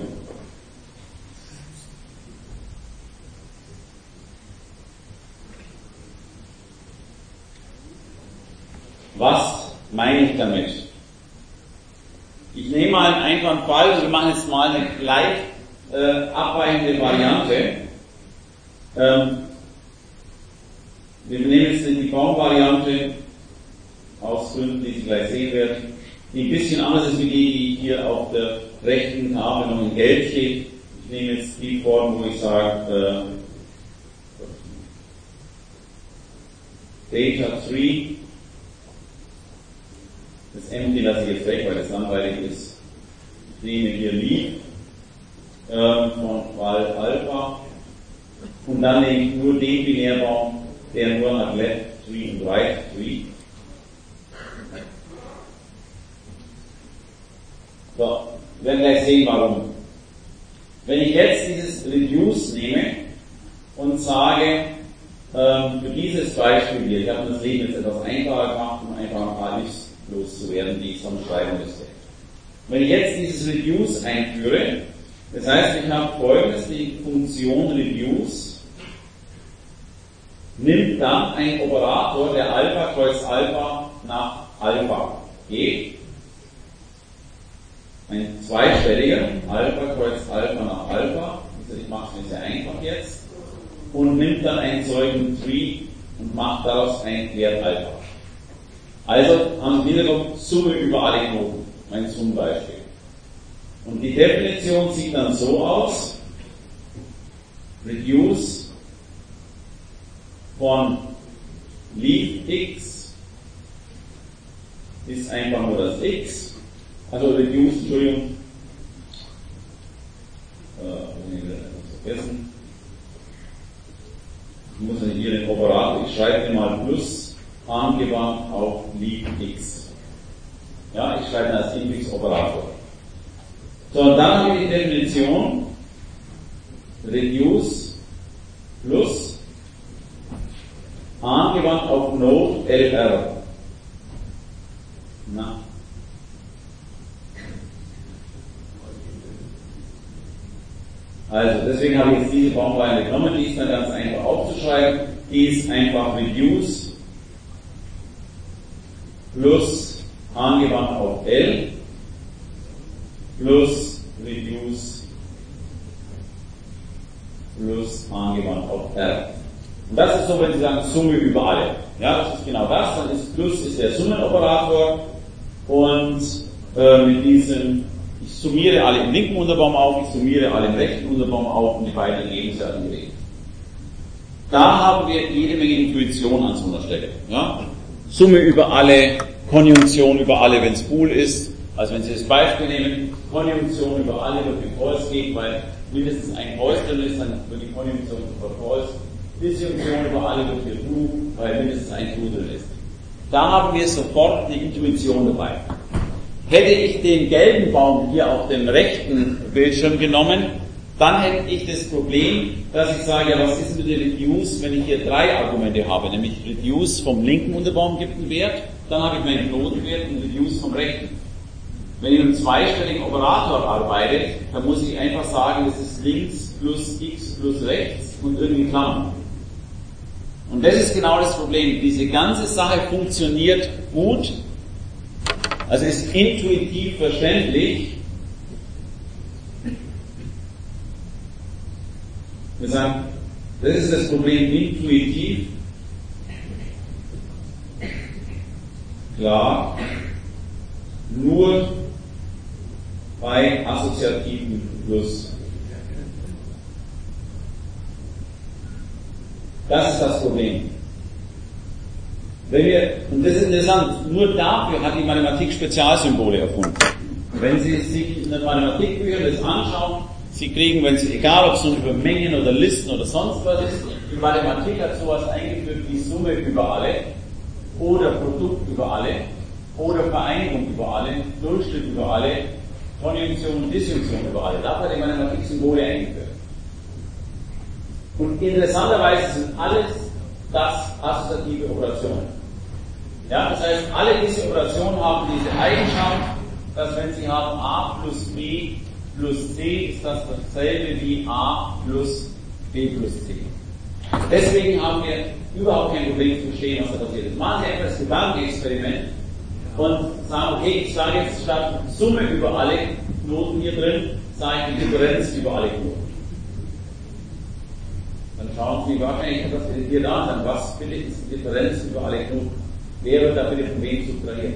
Was meine ich damit? Ich nehme mal einen einfachen Fall und wir machen jetzt mal eine leicht äh, abweichende Variante. Ähm, wir nehmen jetzt die Baumvariante aus Gründen, die Sie gleich sehen werden, die ein bisschen anders ist wie die, die hier auf der rechten Tafel noch in Gelb steht. Ich nehme jetzt die Form, wo ich sage äh, Data drei. Das Empty lasse ich jetzt weg, weil das langweilig ist. Ich nehme hier Leaf äh, von Val Alpha und dann nehme ich nur den Binärbaum, der nur nach Left drei und Right drei. So, wir werden gleich sehen, warum. Wenn ich jetzt dieses Reduce nehme und sage, ähm, für dieses Beispiel hier, ich habe das Leben jetzt etwas einfacher gemacht, um einfach ein paar Ifs loszuwerden, die ich sonst schreiben müsste. Wenn ich jetzt dieses Reduce einführe, das heißt, ich habe folgendes, die Funktion Reduce nimmt dann einen Operator, der Alpha kreuz Alpha nach Alpha geht, ein zweistelliger, Alpha kreuz Alpha nach Alpha, also ich mache es mir sehr einfach jetzt, und nimmt dann einen solchen Tree und macht daraus einen Wert Alpha. Also haben Sie wiederum Summe über alle Knoten, ein Summbeispiel. Und die Definition sieht dann so aus, Reduce von Leaf x ist einfach nur das x, also Reduce, Entschuldigung, äh, ich will etwas vergessen, ich muss ja hier den Operator, ich schreibe mal plus angewandt auf Leaf x. Ja, ich schreibe das Infix-Operator. So, und dann habe ich die Definition Reduce plus angewandt auf Node L R. Na. Also, deswegen habe ich jetzt diese Baumreihe genommen, die ist dann ganz einfach aufzuschreiben. Die ist einfach Reduce plus angewandt auf L plus Reduce plus angewandt auf R. Und das ist so, wenn Sie sagen Summe über alle. Ja, das ist genau das. Dann ist Plus ist der Summenoperator und äh, mit diesem, ich summiere alle im linken Unterbaum auf, ich summiere alle im rechten Unterbaum auf und die beiden Ergebnisse angelegt. Da haben wir jede Menge Intuition an so einer Stelle. Ja? Summe über alle, Konjunktion über alle, wenn es Bool ist. Also wenn Sie das Beispiel nehmen, Konjunktion über alle wird mit False geben, weil mindestens ein False drin ist, dann wird die Konjunktion über False Disjunktion über alle durch ihr True, weil mindestens ein True drin ist. Da haben wir sofort die Intuition dabei. Hätte ich den gelben Baum hier auf dem rechten Bildschirm genommen, dann hätte ich das Problem, dass ich sage, ja, was ist mit der Reduce, wenn ich hier drei Argumente habe, nämlich Reduce vom linken Unterbaum gibt einen Wert, dann habe ich meinen Knotenwert und Reduce vom rechten. Wenn ich mit einem zweistelligen Operator arbeite, dann muss ich einfach sagen, das ist links plus x plus rechts und irgendwie Klammern. Und das ist genau das Problem. Diese ganze Sache funktioniert gut, also ist intuitiv verständlich. Wir sagen, das ist das Problem intuitiv. Klar, nur bei assoziativen Plus. Das ist das Problem. Wenn wir, und das ist interessant, nur dafür hat die Mathematik Spezialsymbole erfunden. Wenn Sie sich in den Mathematikbüchern das anschauen, Sie kriegen, wenn Sie, egal ob es nun über Mengen oder Listen oder sonst was ist, die Mathematik hat sowas eingeführt wie Summe über alle oder Produkt über alle oder Vereinigung über alle, Durchschnitt über alle, Konjunktion und Disjunktion über alle. Dafür hat die Mathematik Symbole eingeführt. Und interessanterweise sind alles das assoziative Operationen. Ja, das heißt, alle diese Operationen haben diese Eigenschaft, dass wenn sie haben a plus b plus c, ist das dasselbe wie a plus b plus c. Deswegen haben wir überhaupt kein Problem zu verstehen, was da passiert ist. Machen Sie einfach das Gedankenexperiment und sagen, okay, ich sage jetzt statt Summe über alle Knoten hier drin, sage ich die Differenz über alle Knoten. Dann schauen Sie wahrscheinlich etwas irritiert an, dann was bitte ist die Differenz über alle Knoten? Wer wird da bitte von wem subtrahiert?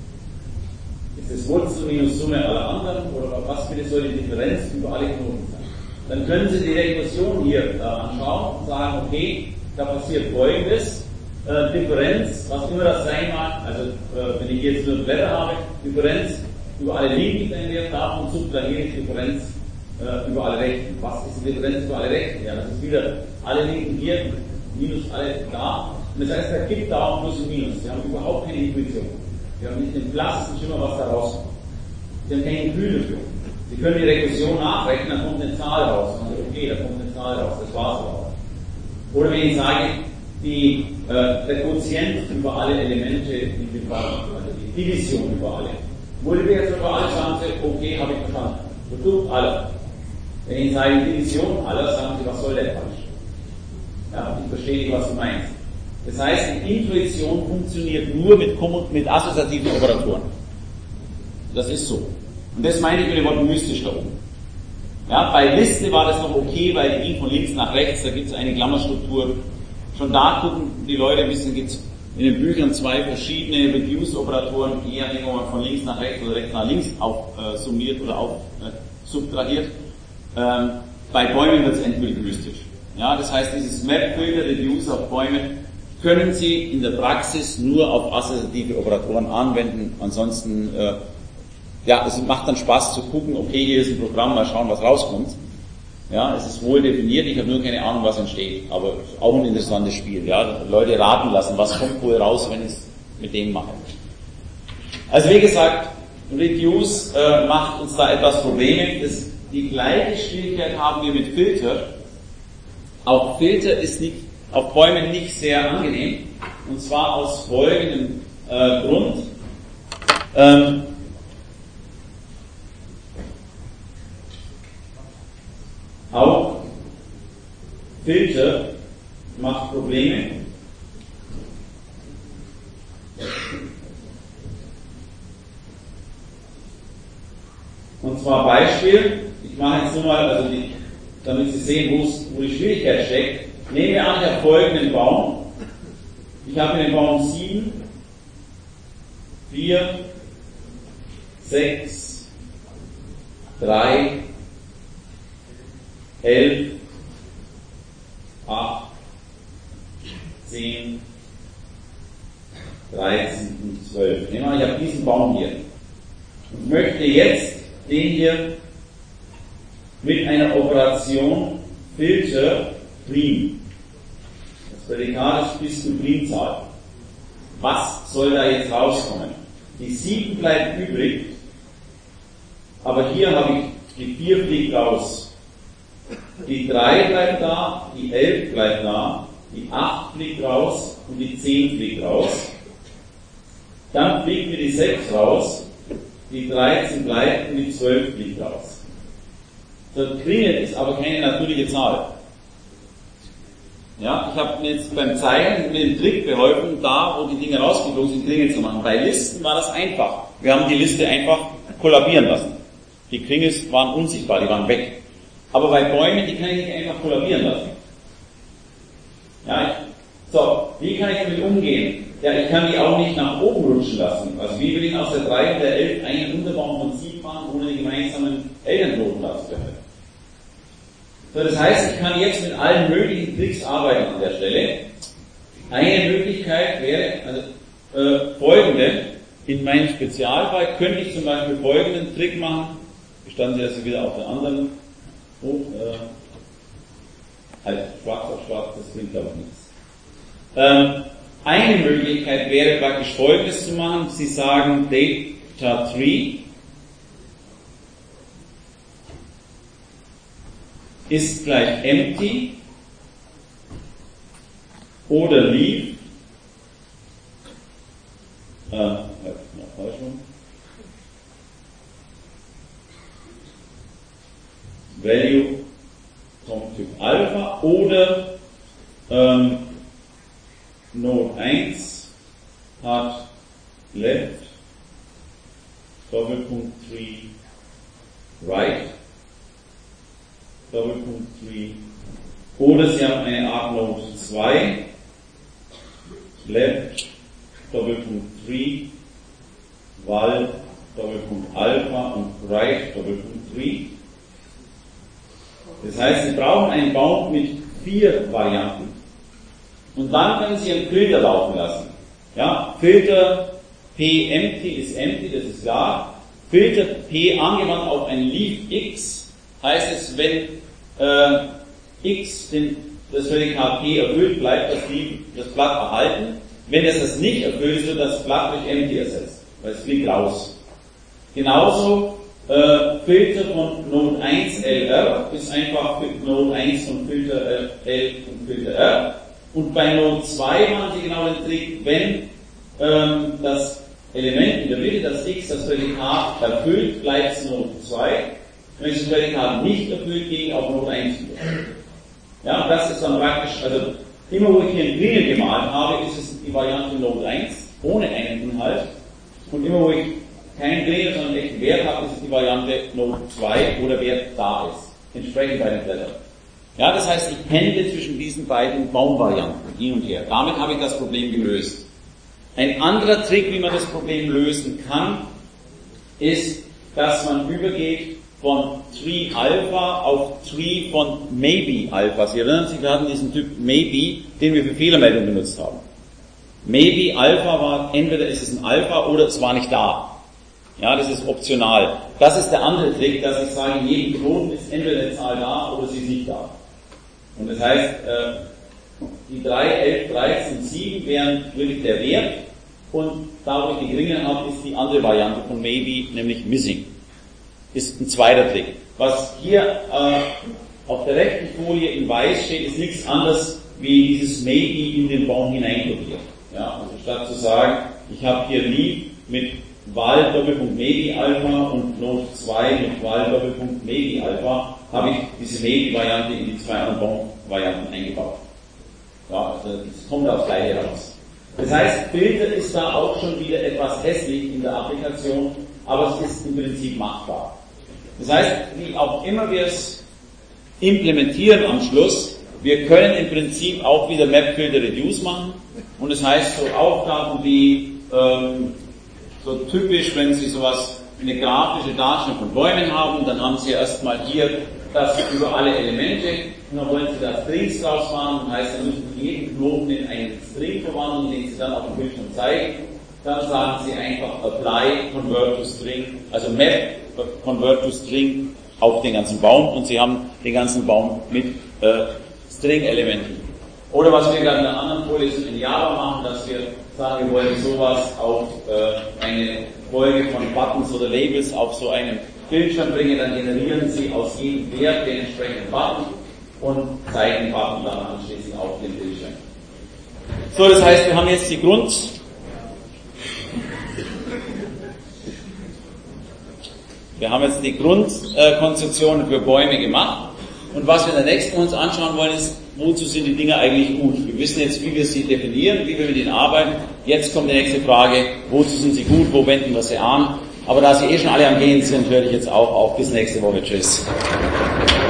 Ist es Wurzel minus Summe aller anderen oder was bitte soll die Differenz über alle Knoten sein? Dann können Sie die Rekursion hier äh, anschauen und sagen, okay, da passiert Folgendes, äh, Differenz, was immer das sein mag, also äh, wenn ich jetzt nur Blätter habe, Differenz über alle Linken, die ich einen Wert habe und subtrahiere ich Differenz äh, über alle Rechten. Was ist die Differenz über alle Rechten? Ja, das ist wieder alle Linken hier, minus alle da. Und das heißt, da gibt Daumen Plus und Minus. Sie haben überhaupt keine Intuition. Sie haben nicht den blassesten Schimmer, was da rauskommt. Sie haben keine Gefühl dafür. Sie können die Rekursion nachrechnen, dann kommt eine Zahl raus. Und okay, da kommt eine Zahl raus, das war's aber auch. Oder wenn ich sage, die, äh, der Quotient über alle Elemente in dem Fall, also die Division über alle. Multiplikation über alle, sagen Sie, okay, habe ich verstanden. Produkt aller. Wenn ich sage Division aller, sagen Sie, was soll der Quatsch? Ja, ich verstehe nicht, was du meinst. Das heißt, die Intuition funktioniert nur mit, mit assoziativen Operatoren. Das ist so. Und das meine ich mit dem Wort mystisch da oben. Ja, bei Liste war das noch okay, weil die ging von links nach rechts, da gibt es eine Klammerstruktur. Schon da gucken die Leute ein bisschen, gibt es in den Büchern zwei verschiedene Reduce-Operatoren, je nachdem, ob man von links nach rechts oder rechts nach links auf, äh, summiert oder auf, äh, subtrahiert. Ähm, bei Bäumen wird es endgültig mystisch. Ja, das heißt, dieses Map-Filter, Reduce auf Bäume, können Sie in der Praxis nur auf assoziative Operatoren anwenden. Ansonsten, äh, ja, es macht dann Spaß zu gucken, okay, hier ist ein Programm, mal schauen, was rauskommt. Ja, es ist wohl definiert, ich habe nur keine Ahnung, was entsteht. Aber auch ein interessantes Spiel. Ja, Leute raten lassen, was kommt wohl raus, wenn ich es mit dem mache. Also wie gesagt, Reduce äh, macht uns da etwas Probleme. Das, die gleiche Schwierigkeit haben wir mit Filter. Auch Filter ist nicht, auf Bäumen nicht sehr angenehm. Und zwar aus folgendem äh, Grund. Ähm, auch Filter macht Probleme. Und zwar Beispiel, ich mache jetzt nur mal, also die, damit Sie sehen, wo die Schwierigkeit steckt. Nehmen wir an, ich habe folgenden Baum. Ich habe den Baum sieben, vier, sechs, drei, elf, acht, zehn, dreizehn und zwölf. Nehmen wir an, ich habe diesen Baum hier. Und möchte jetzt den hier mit einer Operation Filter Prim das Prädikat ist die Primzahl. Was soll da jetzt rauskommen? Die sieben bleibt übrig, aber hier habe ich die vier fliegt raus. Die drei bleibt da, die elf bleibt da, die acht fliegt raus und die zehn fliegt raus. Dann fliegt mir die sechs raus, die dreizehn bleibt und die zwölf fliegt raus. So, Kringel ist aber keine natürliche Zahl. Ja, ich habe mir jetzt beim Zeichnen mit dem Trick beholfen, da wo die Dinge rausgeflogen sind, Kringel zu machen. Bei Listen war das einfach. Wir haben die Liste einfach kollabieren lassen. Die Kringels waren unsichtbar, die waren weg. Aber bei Bäumen, die kann ich nicht einfach kollabieren lassen. Ja, ich, so, wie kann ich damit umgehen? Ja, ich kann die auch nicht nach oben rutschen lassen. Also wie will ich aus der drei und der elf einen Unterbaum von sieben machen, ohne den gemeinsamen Elternknotenplatz zu erhöhen? So, das heißt, ich kann jetzt mit allen möglichen Tricks arbeiten an der Stelle. Eine Möglichkeit wäre, also äh, folgende, in meinem Spezialfall könnte ich zum Beispiel folgenden Trick machen, bestanden Sie also wieder auf der anderen, oh, äh, halt, schwarz auf schwarz, das bringt aber nichts. Ähm, eine Möglichkeit wäre praktisch folgendes zu machen, Sie sagen Data Tree ist gleich empty oder leave, äh, noch falsch rum, Value vom Typ Alpha oder ähm, Node eins hat left Doppelpunkt Tree right Doppelpunkt Tree oder Sie haben eine Art Node zwei left Doppelpunkt Tree val Doppelpunkt Alpha und right Doppelpunkt Tree. Das heißt, Sie brauchen einen Baum mit vier Varianten. Und dann können Sie einen Filter laufen lassen. Ja, Filter P empty ist empty, das ist klar. Filter P angewandt auf ein Leaf X heißt es, wenn äh, X den, das Prädikat P erfüllt, bleibt das, Leaf, das Blatt erhalten. Wenn es das nicht erfüllt, wird das Blatt durch empty ersetzt, weil es fliegt raus. Genauso Äh, Filter von Node eins L R ist einfach Node eins von Filter L und Filter R. Und bei Node zwei machen Sie genau den Trick, wenn ähm, das Element in der Mitte, das X, das Prädikat erfüllt, bleibt es Node zwei. Wenn es das Prädikat nicht erfüllt, gehe ich auf Node eins über. Ja, und das ist dann praktisch, also immer wo ich hier einen Kringel gemalt habe, ist es die Variante Node eins, ohne einen Inhalt. Und immer wo ich keinen Kringel, sondern einen echten Wert habe, ist es die Variante Node zwei, wo der Wert da ist. Entsprechend bei den Blättern. Ja, das heißt, ich pendle zwischen diesen beiden Baumvarianten hin und her. Damit habe ich das Problem gelöst. Ein anderer Trick, wie man das Problem lösen kann, ist, dass man übergeht von Tree Alpha auf Tree von Maybe Alpha. Sie erinnern sich, wir hatten diesen Typ Maybe, den wir für Fehlermeldung benutzt haben. Maybe Alpha war, entweder ist es ein Alpha oder es war nicht da. Ja, das ist optional. Das ist der andere Trick, dass ich sage, in jedem Knoten ist entweder eine Zahl da oder sie ist nicht da. Und das heißt, die drei, elf, dreizehn, sieben wären wirklich der Wert und da wo ich die geringen habe, ist die andere Variante von Maybe, nämlich Missing. Ist ein zweiter Trick. Was hier äh, auf der rechten Folie in weiß steht, ist nichts anderes wie dieses Maybe in den Baum hineinkodiert. Ja, also statt zu sagen, ich habe hier Leaf mit Val Doppelpunkt Maybe Alpha und Node zwei mit Val Doppelpunkt Maybe Alpha, habe ich diese Maybe-Variante in die zwei anderen Baum-Varianten eingebaut. Ja, also das kommt aufs Gleiche raus. Das heißt, Filter ist da auch schon wieder etwas hässlich in der Applikation, aber es ist im Prinzip machbar. Das heißt, wie auch immer wir es implementieren am Schluss, wir können im Prinzip auch wieder Map-Filter Reduce machen. Und das heißt, so Aufgaben wie, ähm, so typisch, wenn Sie sowas, eine grafische Darstellung von Bäumen haben, dann haben Sie erstmal hier das über alle Elemente und dann wollen Sie da Strings draus machen, das heißt, Sie müssen jeden Knoten in einen String verwandeln, den Sie dann auf dem Bildschirm zeigen. Dann sagen Sie einfach Apply Convert to String, also Map Convert to String auf den ganzen Baum und Sie haben den ganzen Baum mit äh, String-Elementen. Oder was wir gerade in der anderen Folie in Java machen, dass wir sagen, wir wollen sowas auf äh, eine Folge von Buttons oder Labels auf so einem Bildschirm bringen, dann generieren sie aus jedem Wert den entsprechenden Button und zeigen den Button dann anschließend auf dem Bildschirm. So, das heißt, wir haben jetzt die Grund wir haben jetzt die Grundkonstruktion für Bäume gemacht und was wir in der nächsten uns anschauen wollen ist, wozu sind die Dinge eigentlich gut? Wir wissen jetzt, wie wir sie definieren, wie wir mit ihnen arbeiten. Jetzt kommt die nächste Frage, wozu sind sie gut, wo wenden wir sie an? Aber da sie eh schon alle am Gehen sind, höre ich jetzt auch auf. Bis nächste Woche. Tschüss.